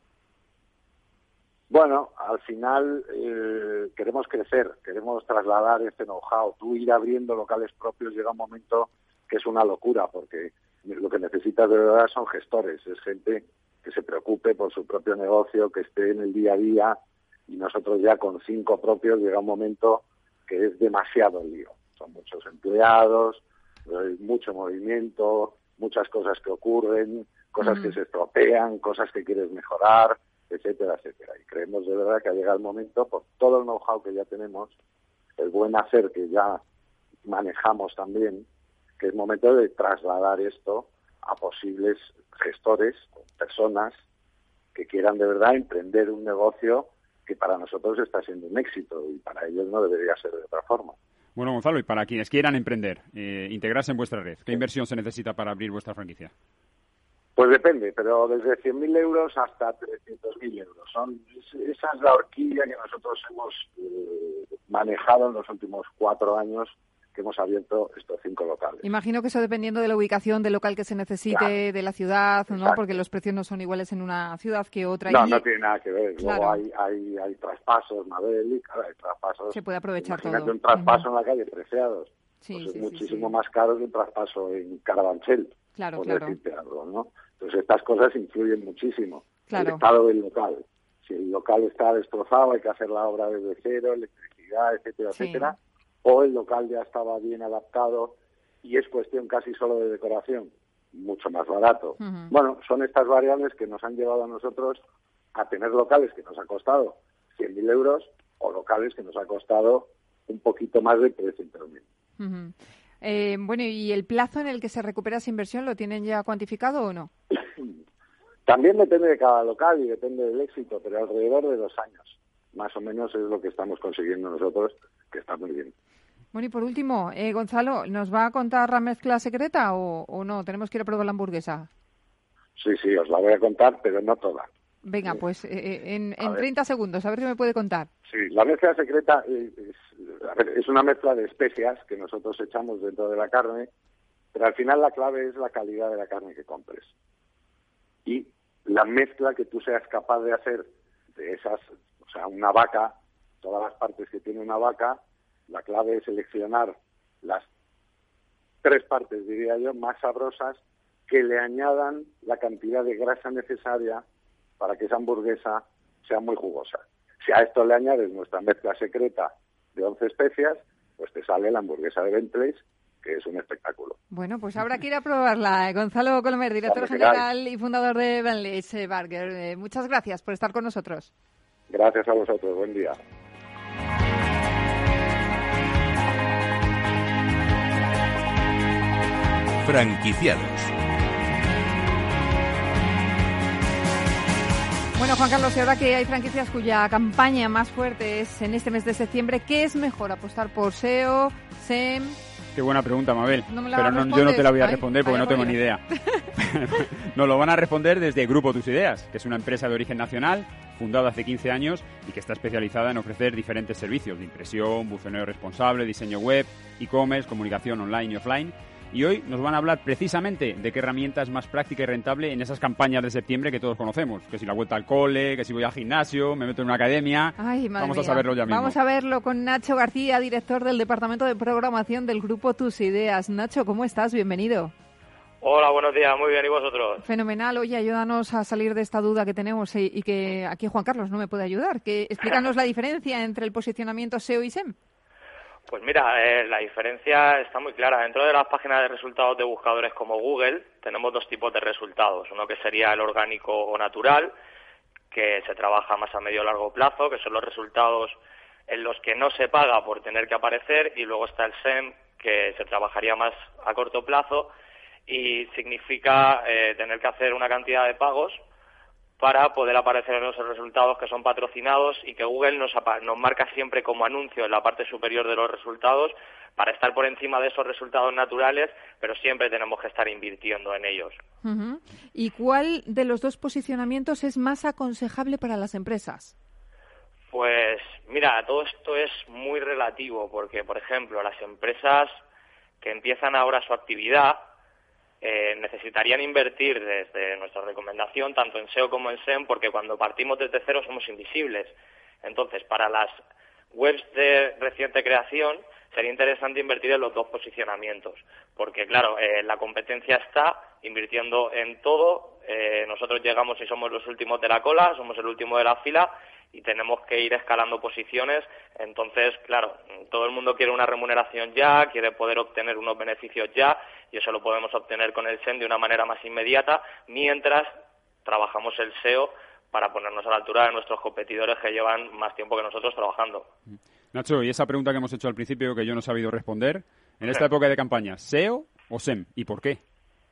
Speaker 10: Bueno, al final queremos crecer, queremos trasladar este know-how. Tú ir abriendo locales propios llega un momento que es una locura, porque lo que necesitas de verdad son gestores, es gente que se preocupe por su propio negocio, que esté en el día a día, y nosotros ya con 5 propios llega un momento que es demasiado lío. Son muchos empleados, mucho movimiento, muchas cosas que ocurren, cosas que se estropean, cosas que quieres mejorar, etcétera, etcétera. Y creemos de verdad que ha llegado el momento, por todo el know-how que ya tenemos, el buen hacer que ya manejamos también, que es momento de trasladar esto a posibles gestores, personas que quieran de verdad emprender un negocio que para nosotros está siendo un éxito y para ellos no debería ser de otra forma.
Speaker 4: Bueno, Gonzalo, y para quienes quieran emprender, integrarse en vuestra red, ¿qué inversión se necesita para abrir vuestra franquicia?
Speaker 10: Pues depende, pero desde 100.000 euros hasta 300.000 euros. Esa es la horquilla que nosotros hemos manejado en los últimos 4 años que hemos abierto estos 5 locales.
Speaker 3: Imagino que eso dependiendo de la ubicación del local que se necesite, claro, de la ciudad, ¿no? Exacto. Porque los precios no son iguales en una ciudad que otra.
Speaker 10: No, no tiene nada que ver. Claro. Luego hay traspasos, Mabel, y claro, hay traspasos.
Speaker 3: Se puede aprovechar todo.
Speaker 10: Imagínate un traspaso en la calle Preciados.
Speaker 3: Sí,
Speaker 10: pues
Speaker 3: sí,
Speaker 10: es muchísimo más caro que un traspaso en Carabanchel.
Speaker 3: Claro,
Speaker 10: por
Speaker 3: claro.
Speaker 10: decirte algo, ¿no? Entonces estas cosas influyen muchísimo.
Speaker 3: Claro.
Speaker 10: El estado del local. Si el local está destrozado, hay que hacer la obra desde cero, electricidad, etcétera, etcétera. O el local ya estaba bien adaptado y es cuestión casi solo de decoración, mucho más barato. Bueno, son estas variables que nos han llevado a nosotros a tener locales que nos ha costado 100.000 euros o locales que nos ha costado un poquito más de 300.000.
Speaker 3: Bueno, ¿y el plazo en el que se recupera esa inversión lo tienen ya cuantificado o no?
Speaker 10: También depende de cada local y depende del éxito, pero alrededor de 2 años. Más o menos es lo que estamos consiguiendo nosotros, que está muy bien.
Speaker 3: Bueno, y por último, Gonzalo, ¿nos va a contar la mezcla secreta o no? ¿Tenemos que ir a probar la hamburguesa?
Speaker 10: Sí, os la voy a contar, pero no toda.
Speaker 3: Venga, pues en 30 segundos, a ver si me puede contar.
Speaker 10: Sí, la mezcla secreta es una mezcla de especias que nosotros echamos dentro de la carne, pero al final la clave es la calidad de la carne que compres. Y la mezcla que tú seas capaz de hacer de esas, o sea, una vaca, todas las partes que tiene una vaca, la clave es seleccionar las 3 partes, diría yo, más sabrosas que le añadan la cantidad de grasa necesaria para que esa hamburguesa sea muy jugosa. Si a esto le añades nuestra mezcla secreta de 11 especias, pues te sale la hamburguesa de Bentley, que es un espectáculo.
Speaker 3: Bueno, pues habrá que ir a probarla. Gonzalo Colomer, director general y fundador de Bentley's Burger. Muchas gracias por estar con nosotros.
Speaker 10: Gracias a vosotros. Buen día.
Speaker 2: Franquiciados.
Speaker 3: Bueno, Juan Carlos, y ahora que hay franquicias cuya campaña más fuerte es en este mes de septiembre, ¿qué es mejor, apostar por SEO, SEM?
Speaker 4: Qué buena pregunta, Mabel.
Speaker 3: Pero
Speaker 4: yo no te la voy a responder porque no tengo ni idea. Nos lo van a responder desde Grupo Tus Ideas, que es una empresa de origen nacional, fundada hace 15 años y que está especializada en ofrecer diferentes servicios de impresión, buceneo responsable, diseño web, e-commerce, comunicación online y offline. Y hoy nos van a hablar precisamente de qué herramienta es más práctica y rentable en esas campañas de septiembre que todos conocemos. Que si la vuelta al cole, que si voy al gimnasio, me meto en una academia.
Speaker 3: Ay, madre
Speaker 4: Vamos
Speaker 3: mía.
Speaker 4: a saberlo ya mismo.
Speaker 3: Vamos a verlo con Nacho García, director del Departamento de Programación del Grupo Tus Ideas. Nacho, ¿cómo estás? Bienvenido.
Speaker 11: Hola, buenos días. Muy bien. ¿Y vosotros?
Speaker 3: Fenomenal. Oye, ayúdanos a salir de esta duda que tenemos y que aquí Juan Carlos no me puede ayudar. Explícanos la diferencia entre el posicionamiento SEO y SEM.
Speaker 11: Pues mira, la diferencia está muy clara. Dentro de las páginas de resultados de buscadores como Google tenemos 2 tipos de resultados. Uno que sería el orgánico o natural, que se trabaja más a medio o largo plazo, que son los resultados en los que no se paga por tener que aparecer, y luego está el SEM, que se trabajaría más a corto plazo y significa tener que hacer una cantidad de pagos para poder aparecer en esos resultados que son patrocinados y que Google nos marca siempre como anuncio en la parte superior de los resultados para estar por encima de esos resultados naturales, pero siempre tenemos que estar invirtiendo en ellos.
Speaker 3: Uh-huh. ¿Y cuál de los dos posicionamientos es más aconsejable para las empresas?
Speaker 11: Pues mira, todo esto es muy relativo porque, por ejemplo, las empresas que empiezan ahora su actividad necesitarían invertir desde nuestra recomendación tanto en SEO como en SEM porque cuando partimos desde cero somos invisibles. Entonces, para las webs de reciente creación sería interesante invertir en los dos posicionamientos porque, claro, la competencia está invirtiendo en todo. Nosotros llegamos y somos los últimos de la cola, somos el último de la fila y tenemos que ir escalando posiciones. Entonces, claro, todo el mundo quiere una remuneración ya, quiere poder obtener unos beneficios ya, y eso lo podemos obtener con el SEM de una manera más inmediata, mientras trabajamos el SEO para ponernos a la altura de nuestros competidores que llevan más tiempo que nosotros trabajando.
Speaker 4: Nacho, y esa pregunta que hemos hecho al principio que yo no he sabido responder, en esta época de campaña, ¿SEO o SEM? ¿Y por qué?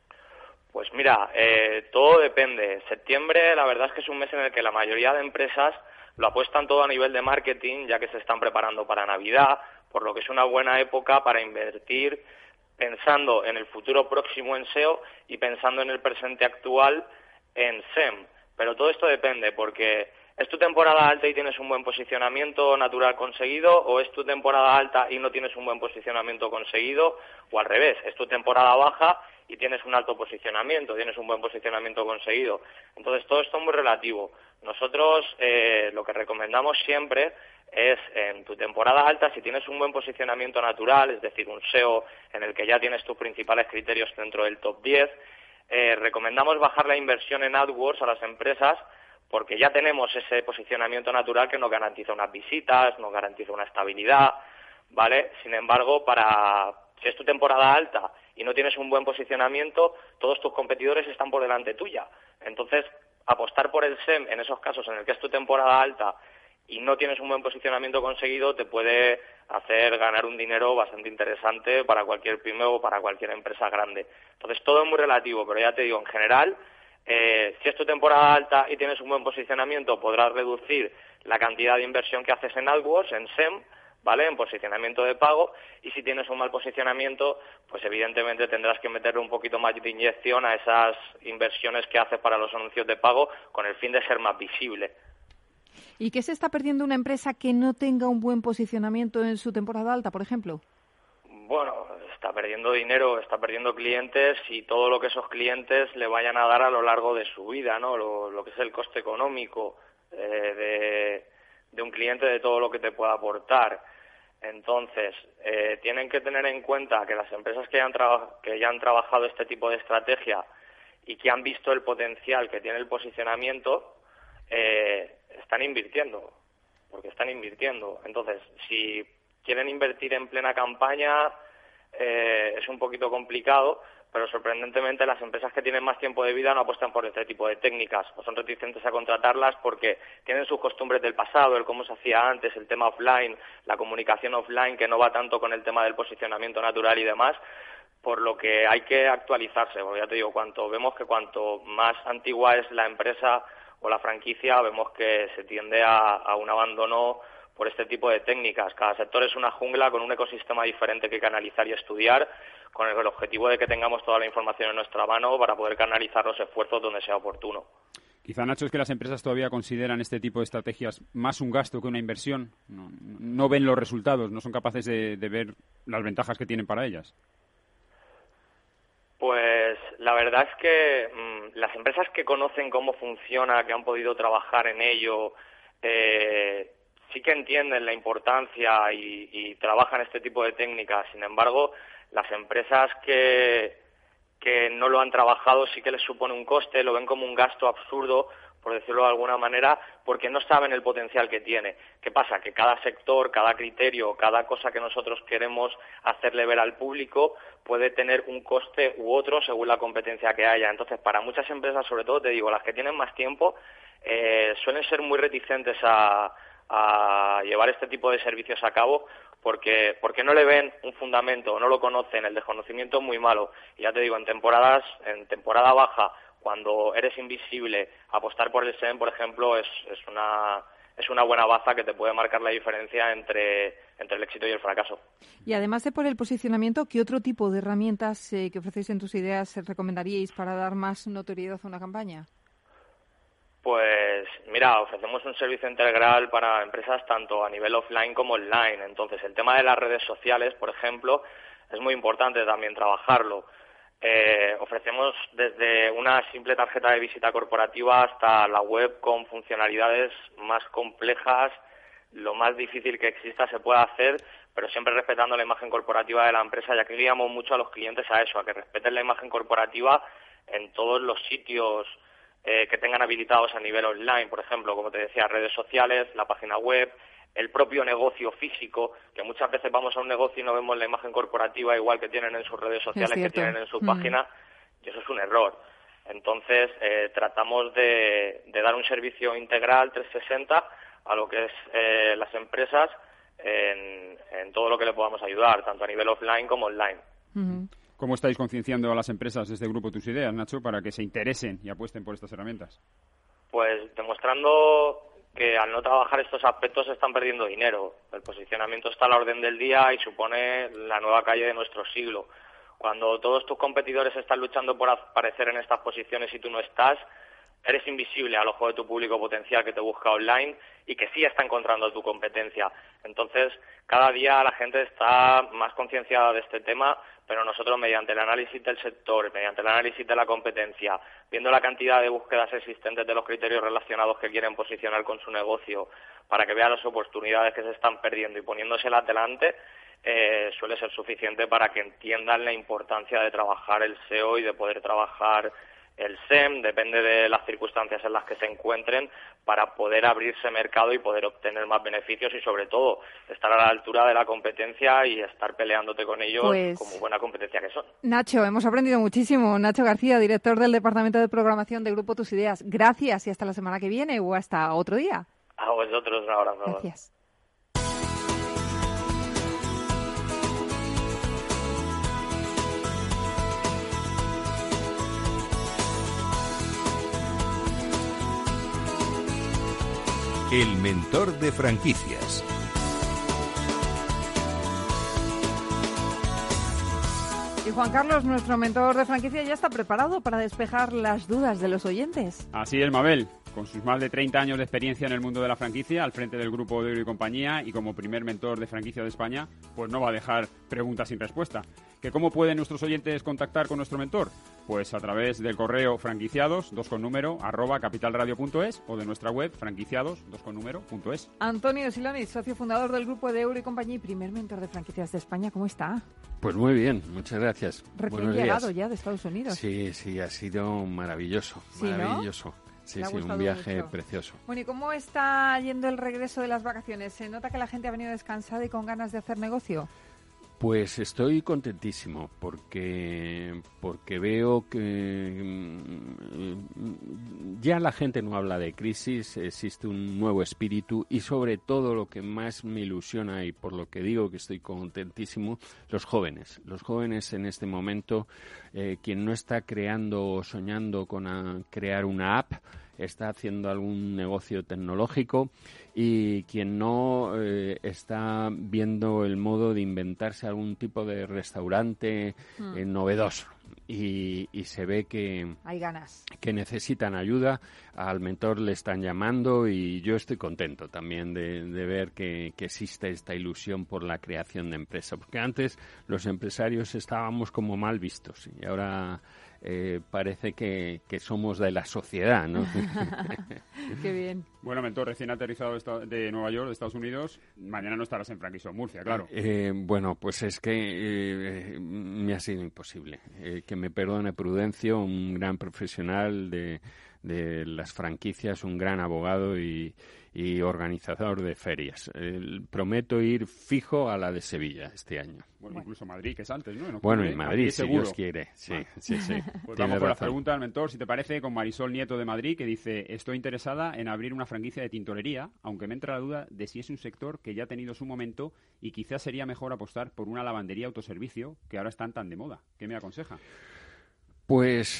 Speaker 11: Pues mira, todo depende. Septiembre, la verdad es que es un mes en el que la mayoría de empresas lo apuestan todo a nivel de marketing, ya que se están preparando para Navidad, por lo que es una buena época para invertir pensando en el futuro próximo en SEO y pensando en el presente actual en SEM. Pero todo esto depende, porque ¿es tu temporada alta y tienes un buen posicionamiento natural conseguido? ¿O es tu temporada alta y no tienes un buen posicionamiento conseguido? O al revés, ¿es tu temporada baja y tienes un alto posicionamiento, tienes un buen posicionamiento conseguido? Entonces todo esto es muy relativo. Nosotros lo que recomendamos siempre es en tu temporada alta, si tienes un buen posicionamiento natural, es decir, un SEO en el que ya tienes tus principales criterios dentro del top 10, recomendamos bajar la inversión en AdWords a las empresas porque ya tenemos ese posicionamiento natural que nos garantiza unas visitas, nos garantiza una estabilidad, ¿vale? Sin embargo, si es tu temporada alta y no tienes un buen posicionamiento, todos tus competidores están por delante tuya. Entonces, apostar por el SEM en esos casos en el que es tu temporada alta y no tienes un buen posicionamiento conseguido te puede hacer ganar un dinero bastante interesante para cualquier pyme o para cualquier empresa grande. Entonces, todo es muy relativo, pero ya te digo, en general, si es tu temporada alta y tienes un buen posicionamiento, podrás reducir la cantidad de inversión que haces en AdWords, en SEM, ¿vale?, en posicionamiento de pago, y si tienes un mal posicionamiento, pues evidentemente tendrás que meterle un poquito más de inyección a esas inversiones que haces para los anuncios de pago con el fin de ser más visible.
Speaker 3: ¿Y qué se está perdiendo una empresa que no tenga un buen posicionamiento en su temporada alta, por ejemplo?
Speaker 11: Bueno, está perdiendo dinero, está perdiendo clientes y todo lo que esos clientes le vayan a dar a lo largo de su vida, ¿no? Lo que es el coste económico de un cliente, de todo lo que te pueda aportar. Entonces, tienen que tener en cuenta que las empresas que ya han trabajado este tipo de estrategia y que han visto el potencial que tiene el posicionamiento, están invirtiendo, porque están invirtiendo. Entonces, si quieren invertir en plena campaña, es un poquito complicado, pero sorprendentemente las empresas que tienen más tiempo de vida no apuestan por este tipo de técnicas o son reticentes a contratarlas porque tienen sus costumbres del pasado, el cómo se hacía antes, el tema offline, la comunicación offline que no va tanto con el tema del posicionamiento natural y demás, por lo que hay que actualizarse, porque ya te digo, cuanto más antigua es la empresa o la franquicia, vemos que se tiende a un abandono por este tipo de técnicas. Cada sector es una jungla con un ecosistema diferente que analizar y estudiar, con el objetivo de que tengamos toda la información en nuestra mano para poder canalizar los esfuerzos donde sea oportuno.
Speaker 4: Quizá, Nacho, es que las empresas todavía consideran este tipo de estrategias más un gasto que una inversión. No ven los resultados, no son capaces de ver las ventajas que tienen para ellas.
Speaker 11: Pues la verdad es que las empresas que conocen cómo funciona, que han podido trabajar en ello, sí que entienden la importancia y trabajan este tipo de técnicas. Sin embargo, las empresas que no lo han trabajado sí que les supone un coste, lo ven como un gasto absurdo, por decirlo de alguna manera, porque no saben el potencial que tiene. ¿Qué pasa? Que cada sector, cada criterio, cada cosa que nosotros queremos hacerle ver al público puede tener un coste u otro según la competencia que haya. Entonces, para muchas empresas, sobre todo, te digo, las que tienen más tiempo, suelen ser muy reticentes a llevar este tipo de servicios a cabo porque no le ven un fundamento, no lo conocen, el desconocimiento es muy malo. Y ya te digo, en temporada baja, cuando eres invisible, apostar por el SEM, por ejemplo, es una buena baza que te puede marcar la diferencia entre el éxito y el fracaso.
Speaker 3: Y además de por el posicionamiento, ¿qué otro tipo de herramientas que ofrecéis en tus ideas recomendaríais para dar más notoriedad a una campaña?
Speaker 11: Pues mira, ofrecemos un servicio integral para empresas tanto a nivel offline como online. Entonces, el tema de las redes sociales, por ejemplo, es muy importante también trabajarlo. Ofrecemos desde una simple tarjeta de visita corporativa hasta la web con funcionalidades más complejas. Lo más difícil que exista se puede hacer, pero siempre respetando la imagen corporativa de la empresa, ya que guiamos mucho a los clientes a eso, a que respeten la imagen corporativa en todos los sitios que tengan habilitados a nivel online, por ejemplo, como te decía, redes sociales, la página web, el propio negocio físico, que muchas veces vamos a un negocio y no vemos la imagen corporativa igual que tienen en sus redes sociales, que tienen en su página, y eso es un error. Entonces, tratamos de dar un servicio integral 360 a lo que es las empresas en todo lo que le podamos ayudar, tanto a nivel offline como online.
Speaker 4: ¿Cómo estáis concienciando a las empresas desde Grupo Tus Ideas, Nacho, para que se interesen y apuesten por estas herramientas?
Speaker 11: Pues demostrando que al no trabajar estos aspectos se están perdiendo dinero. El posicionamiento está a la orden del día y supone la nueva calle de nuestro siglo. Cuando todos tus competidores están luchando por aparecer en estas posiciones y tú no estás, eres invisible al ojo de tu público potencial que te busca online y que sí está encontrando tu competencia. Entonces, cada día la gente está más concienciada de este tema, pero nosotros, mediante el análisis del sector, mediante el análisis de la competencia, viendo la cantidad de búsquedas existentes de los criterios relacionados que quieren posicionar con su negocio, para que vean las oportunidades que se están perdiendo y poniéndoselas delante, suele ser suficiente para que entiendan la importancia de trabajar el SEO y de poder trabajar el SEM, depende de las circunstancias en las que se encuentren, para poder abrirse mercado y poder obtener más beneficios y, sobre todo, estar a la altura de la competencia y estar peleándote con ellos como buena competencia que son.
Speaker 3: Nacho, hemos aprendido muchísimo. Nacho García, director del Departamento de Programación de Grupo Tus Ideas. Gracias y hasta la semana que viene o hasta otro día.
Speaker 11: A vosotros, un abrazo.
Speaker 3: Gracias.
Speaker 2: El mentor de franquicias.
Speaker 3: Y Juan Carlos, nuestro mentor de franquicia, ya está preparado para despejar las dudas de los oyentes.
Speaker 4: Así es, Mabel. Con sus más de 30 años de experiencia en el mundo de la franquicia, al frente del grupo de Euro y Compañía y como primer mentor de franquicia de España, pues no va a dejar preguntas sin respuesta. ¿Que cómo pueden nuestros oyentes contactar con nuestro mentor? Pues a través del correo franquiciados, @capitalradio.es o de nuestra web franquiciados.es.
Speaker 3: Antonio Siloni, socio fundador del grupo de Euro y Compañía y primer mentor de franquicias de España. ¿Cómo está?
Speaker 12: Pues muy bien, muchas gracias.
Speaker 3: Recién llegado ya de Estados Unidos.
Speaker 12: Sí, ha sido maravilloso,
Speaker 3: ¿Sí,
Speaker 12: maravilloso.
Speaker 3: ¿no?
Speaker 12: Sí, un viaje
Speaker 3: mucho.
Speaker 12: Precioso.
Speaker 3: Bueno, ¿y cómo está yendo el regreso de las vacaciones? ¿Se nota que la gente ha venido descansada y con ganas de hacer negocio?
Speaker 12: Pues estoy contentísimo porque veo que ya la gente no habla de crisis, existe un nuevo espíritu y sobre todo lo que más me ilusiona y por lo que digo que estoy contentísimo, los jóvenes. Los jóvenes en este momento, quien no está creando o soñando con crear una app, está haciendo algún negocio tecnológico y quien no está viendo el modo de inventarse algún tipo de restaurante novedoso y se ve que
Speaker 3: hay ganas,
Speaker 12: que necesitan ayuda. Al mentor le están llamando y yo estoy contento también de ver que existe esta ilusión por la creación de empresa, porque antes los empresarios estábamos como mal vistos y ahora parece que somos de la sociedad, ¿no?
Speaker 3: Qué bien.
Speaker 4: Bueno, mentor, recién aterrizado de Nueva York, de Estados Unidos, mañana no estarás en Franquisón, Murcia, claro.
Speaker 12: Bueno, pues es que me ha sido imposible. Que me perdone Prudencio, un gran profesional de las franquicias, un gran abogado y organizador de ferias. Prometo ir fijo a la de Sevilla este año.
Speaker 4: Bueno, incluso Madrid, que es antes, ¿no?
Speaker 12: Bueno, en Madrid, si Dios quiere. Sí.
Speaker 4: Pues vamos con la pregunta del mentor, si te parece, con Marisol Nieto de Madrid, que dice: estoy interesada en abrir una franquicia de tintorería, aunque me entra la duda de si es un sector que ya ha tenido su momento y quizás sería mejor apostar por una lavandería autoservicio, que ahora están tan de moda. ¿Qué me aconseja?
Speaker 12: Pues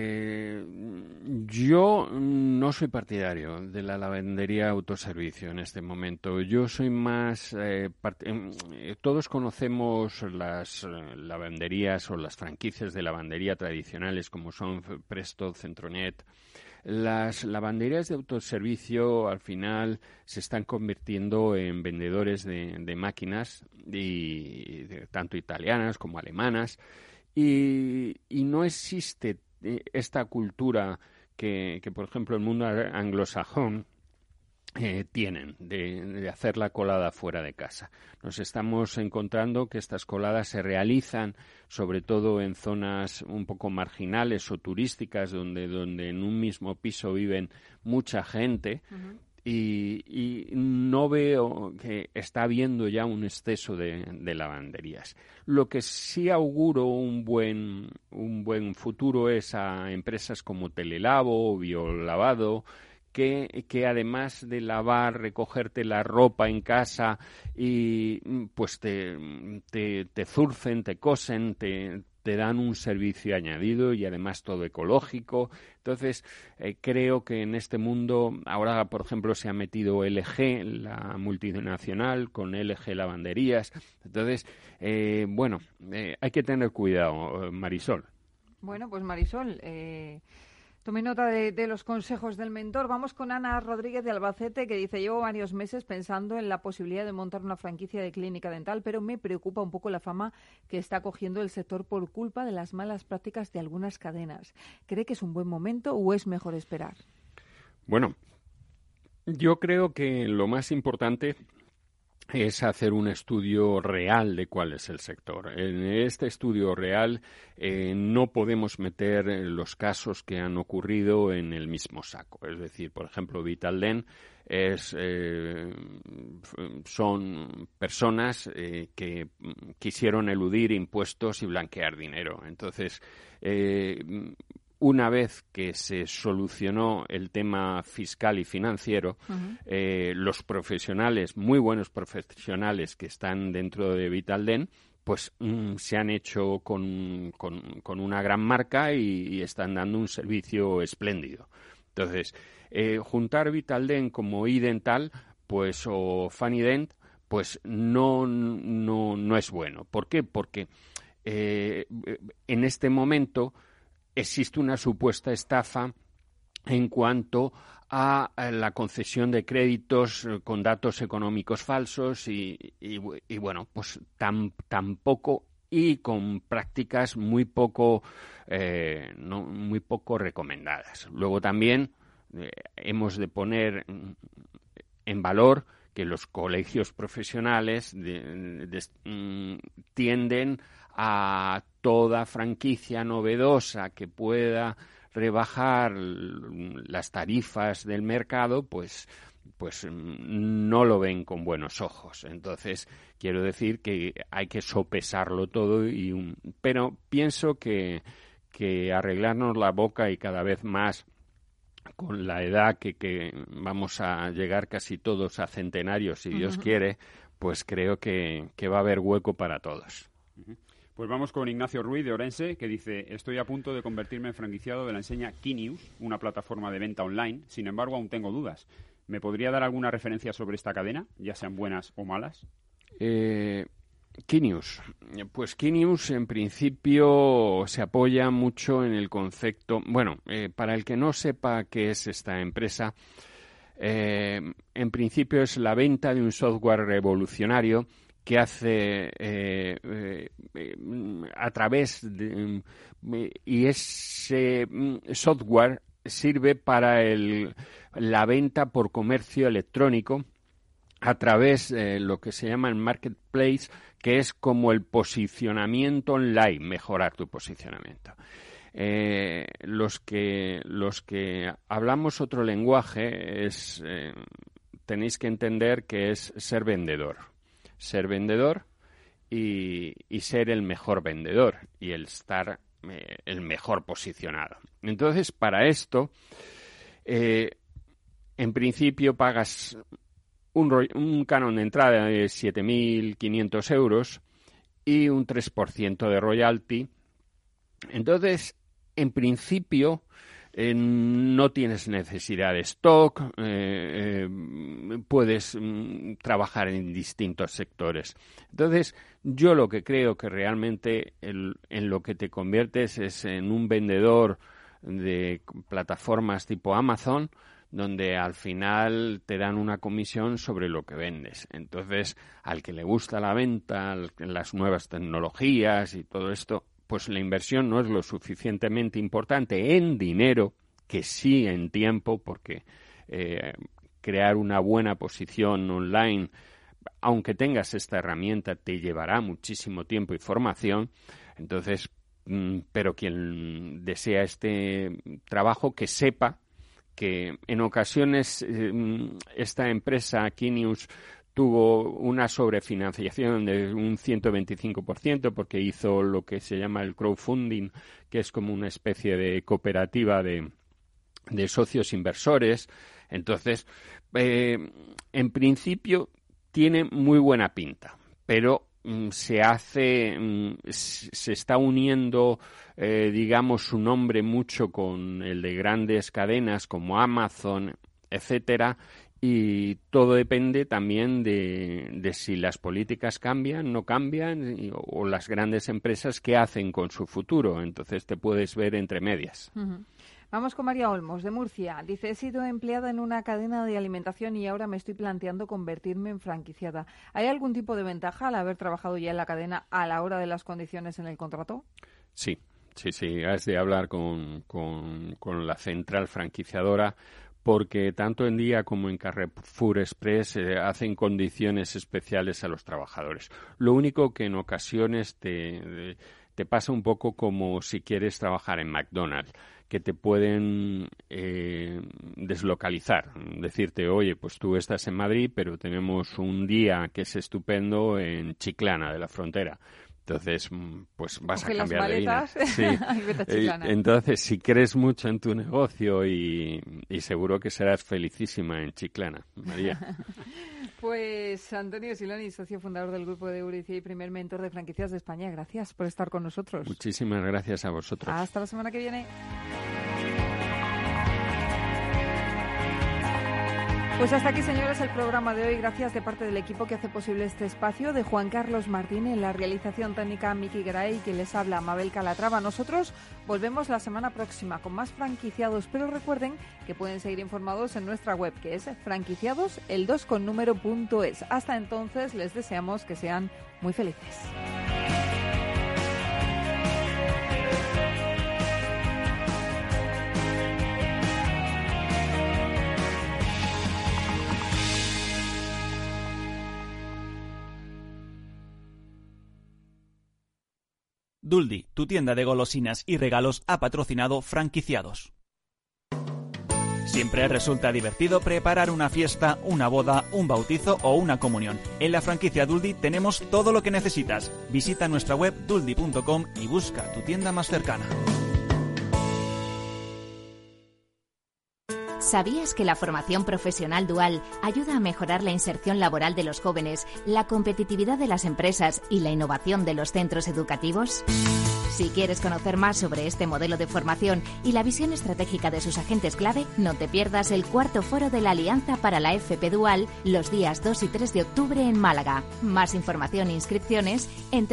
Speaker 12: yo no soy partidario de la lavandería autoservicio en este momento. Yo soy más... todos conocemos las lavanderías o las franquicias de lavandería tradicionales como son Presto, Centronet. Las lavanderías de autoservicio al final se están convirtiendo en vendedores de máquinas, tanto italianas como alemanas. Y no existe esta cultura que, por ejemplo, el mundo anglosajón tienen de hacer la colada fuera de casa. Nos estamos encontrando que estas coladas se realizan sobre todo en zonas un poco marginales o turísticas donde en un mismo piso viven mucha gente. Uh-huh. Y no veo que está habiendo ya un exceso de lavanderías. Lo que sí auguro un buen futuro es a empresas como Telelavo o Biolavado, que además de lavar, recogerte la ropa en casa y pues te zurcen, te cosen, te dan un servicio añadido y además todo ecológico. Entonces, creo que en este mundo, ahora, por ejemplo, se ha metido LG, la multinacional, con LG Lavanderías. Entonces, hay que tener cuidado, Marisol.
Speaker 3: Bueno, pues Marisol, tome nota de los consejos del mentor. Vamos con Ana Rodríguez de Albacete, que dice: llevo varios meses pensando en la posibilidad de montar una franquicia de clínica dental, pero me preocupa un poco la fama que está cogiendo el sector por culpa de las malas prácticas de algunas cadenas. ¿Cree que es un buen momento o es mejor esperar?
Speaker 12: Bueno, yo creo que lo más importante es hacer un estudio real de cuál es el sector. En este estudio real no podemos meter los casos que han ocurrido en el mismo saco. Es decir, por ejemplo, Vitaldent son personas que quisieron eludir impuestos y blanquear dinero. Entonces, una vez que se solucionó el tema fiscal y financiero, uh-huh, los profesionales, muy buenos profesionales que están dentro de Vitaldent, pues se han hecho con una gran marca y están dando un servicio espléndido. Entonces, juntar Vitaldent como iDental, pues, o Fanident, pues no es bueno. ¿Por qué? Porque en este momento existe una supuesta estafa en cuanto a la concesión de créditos con datos económicos falsos y bueno, pues tampoco, y con prácticas muy poco recomendadas. Luego también hemos de poner en valor que los colegios profesionales tienden a toda franquicia novedosa que pueda rebajar las tarifas del mercado, pues no lo ven con buenos ojos. Entonces, quiero decir que hay que sopesarlo todo, pero pienso que arreglarnos la boca y cada vez más con la edad que vamos a llegar casi todos a centenarios, si Dios quiere, pues creo que va a haber hueco para todos.
Speaker 4: Pues vamos con Ignacio Ruiz de Orense, que dice: estoy a punto de convertirme en franquiciado de la enseña Kinews, una plataforma de venta online. Sin embargo, aún tengo dudas. ¿Me podría dar alguna referencia sobre esta cadena, ya sean buenas o malas?
Speaker 12: Kinews. Pues Kinews en principio se apoya mucho en el concepto... Bueno, para el que no sepa qué es esta empresa, en principio es la venta de un software revolucionario que hace a través de... y ese software sirve para la venta por comercio electrónico a través de lo que se llama el marketplace, que es como el posicionamiento online, mejorar tu posicionamiento. Los que hablamos otro lenguaje tenéis que entender que es ser vendedor y ser el mejor vendedor y el estar el mejor posicionado. Entonces, para esto, en principio pagas un canon de entrada de 7.500 euros y un 3% de royalty. Entonces, en principio, no tienes necesidad de stock, puedes trabajar en distintos sectores. Entonces, yo lo que creo que realmente en lo que te conviertes es en un vendedor de plataformas tipo Amazon, donde al final te dan una comisión sobre lo que vendes. Entonces, al que le gusta la venta, las nuevas tecnologías y todo esto, pues la inversión no es lo suficientemente importante en dinero, que sí en tiempo, porque crear una buena posición online, aunque tengas esta herramienta, te llevará muchísimo tiempo y formación. Entonces, pero quien desea este trabajo, que sepa que en ocasiones esta empresa, Kinius, tuvo una sobrefinanciación de un 125% porque hizo lo que se llama el crowdfunding, que es como una especie de cooperativa de socios inversores. Entonces, en principio tiene muy buena pinta, pero se está uniendo, digamos, su nombre mucho con el de grandes cadenas como Amazon, etcétera, y todo depende también de si las políticas cambian, no cambian, o las grandes empresas qué hacen con su futuro. Entonces te puedes ver entre medias.
Speaker 3: Uh-huh. Vamos con María Olmos, de Murcia. Dice, he sido empleada en una cadena de alimentación y ahora me estoy planteando convertirme en franquiciada. ¿Hay algún tipo de ventaja al haber trabajado ya en la cadena a la hora de las condiciones en el contrato?
Speaker 12: Sí. Has de hablar con la central franquiciadora, porque tanto en Día como en Carrefour Express hacen condiciones especiales a los trabajadores. Lo único que en ocasiones te pasa un poco como si quieres trabajar en McDonald's, que te pueden deslocalizar, decirte, oye, pues tú estás en Madrid, pero tenemos un día que es estupendo en Chiclana de la Frontera. Entonces, pues vas a cambiar de vida. Sí. Entonces, si crees mucho en tu negocio y seguro que serás felicísima en Chiclana, María.
Speaker 3: Pues Antonio Siloni, socio fundador del grupo de Euricia y primer mentor de franquicias de España, gracias por estar con nosotros.
Speaker 12: Muchísimas gracias a vosotros.
Speaker 3: Hasta la semana que viene. Pues hasta aquí, señores, el programa de hoy. Gracias de parte del equipo que hace posible este espacio, de Juan Carlos Martín en la realización técnica, Miki Garay, que les habla, Mabel Calatrava. Nosotros volvemos la semana próxima con más franquiciados, pero recuerden que pueden seguir informados en nuestra web, que es franquiciados2.es. Hasta entonces, les deseamos que sean muy felices.
Speaker 1: Duldi, tu tienda de golosinas y regalos, ha patrocinado Franquiciados. Siempre resulta divertido preparar una fiesta, una boda, un bautizo o una comunión. En la franquicia Duldi tenemos todo lo que necesitas. Visita nuestra web duldi.com y busca tu tienda más cercana.
Speaker 7: ¿Sabías que la formación profesional dual ayuda a mejorar la inserción laboral de los jóvenes, la competitividad de las empresas y la innovación de los centros educativos? Si quieres conocer más sobre este modelo de formación y la visión estratégica de sus agentes clave, no te pierdas el cuarto foro de la Alianza para la FP Dual los días 2 y 3 de octubre en Málaga. Más información e inscripciones en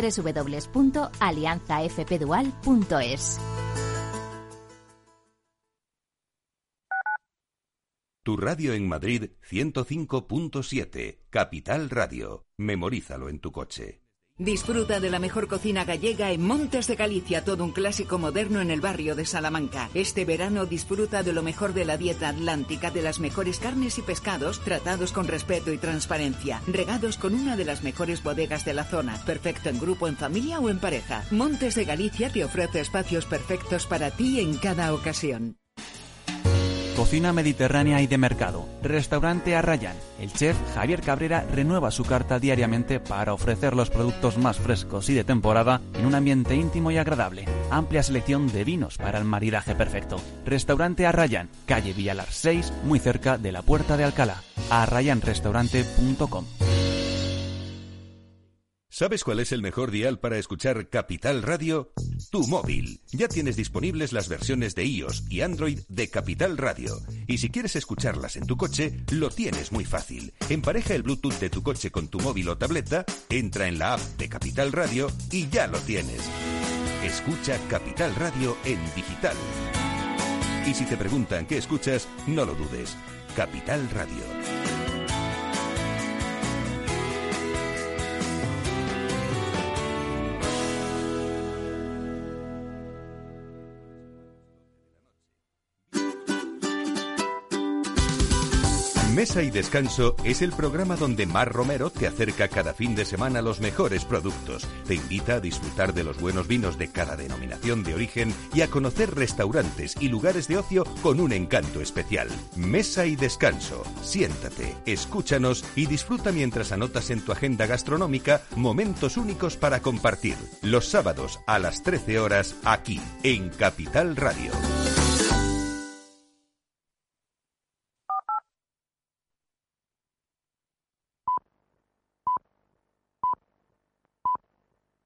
Speaker 7: www.alianzafpdual.es.
Speaker 2: Tu radio en Madrid 105.7, Capital Radio. Memorízalo en tu coche.
Speaker 13: Disfruta de la mejor cocina gallega en Montes de Galicia, todo un clásico moderno en el barrio de Salamanca. Este verano disfruta de lo mejor de la dieta atlántica, de las mejores carnes y pescados tratados con respeto y transparencia, regados con una de las mejores bodegas de la zona, perfecto en grupo, en familia o en pareja. Montes de Galicia te ofrece espacios perfectos para ti en cada ocasión.
Speaker 1: Cocina mediterránea y de mercado. Restaurante Arrayán. El chef Javier Cabrera renueva su carta diariamente para ofrecer los productos más frescos y de temporada en un ambiente íntimo y agradable. Amplia selección de vinos para el maridaje perfecto. Restaurante Arrayán, calle Villalar 6, muy cerca de la Puerta de Alcalá. arrayanrestaurante.com.
Speaker 2: ¿Sabes cuál es el mejor dial para escuchar Capital Radio? Tu móvil. Ya tienes disponibles las versiones de iOS y Android de Capital Radio. Y si quieres escucharlas en tu coche, lo tienes muy fácil. Empareja el Bluetooth de tu coche con tu móvil o tableta, entra en la app de Capital Radio y ya lo tienes. Escucha Capital Radio en digital. Y si te preguntan qué escuchas, no lo dudes. Capital Radio. Mesa y Descanso es el programa donde Mar Romero te acerca cada fin de semana los mejores productos, te invita a disfrutar de los buenos vinos de cada denominación de origen y a conocer restaurantes y lugares de ocio con un encanto especial. Mesa y Descanso. Siéntate, escúchanos y disfruta mientras anotas en tu agenda gastronómica momentos únicos para compartir. Los sábados a las 13 horas aquí, en Capital Radio.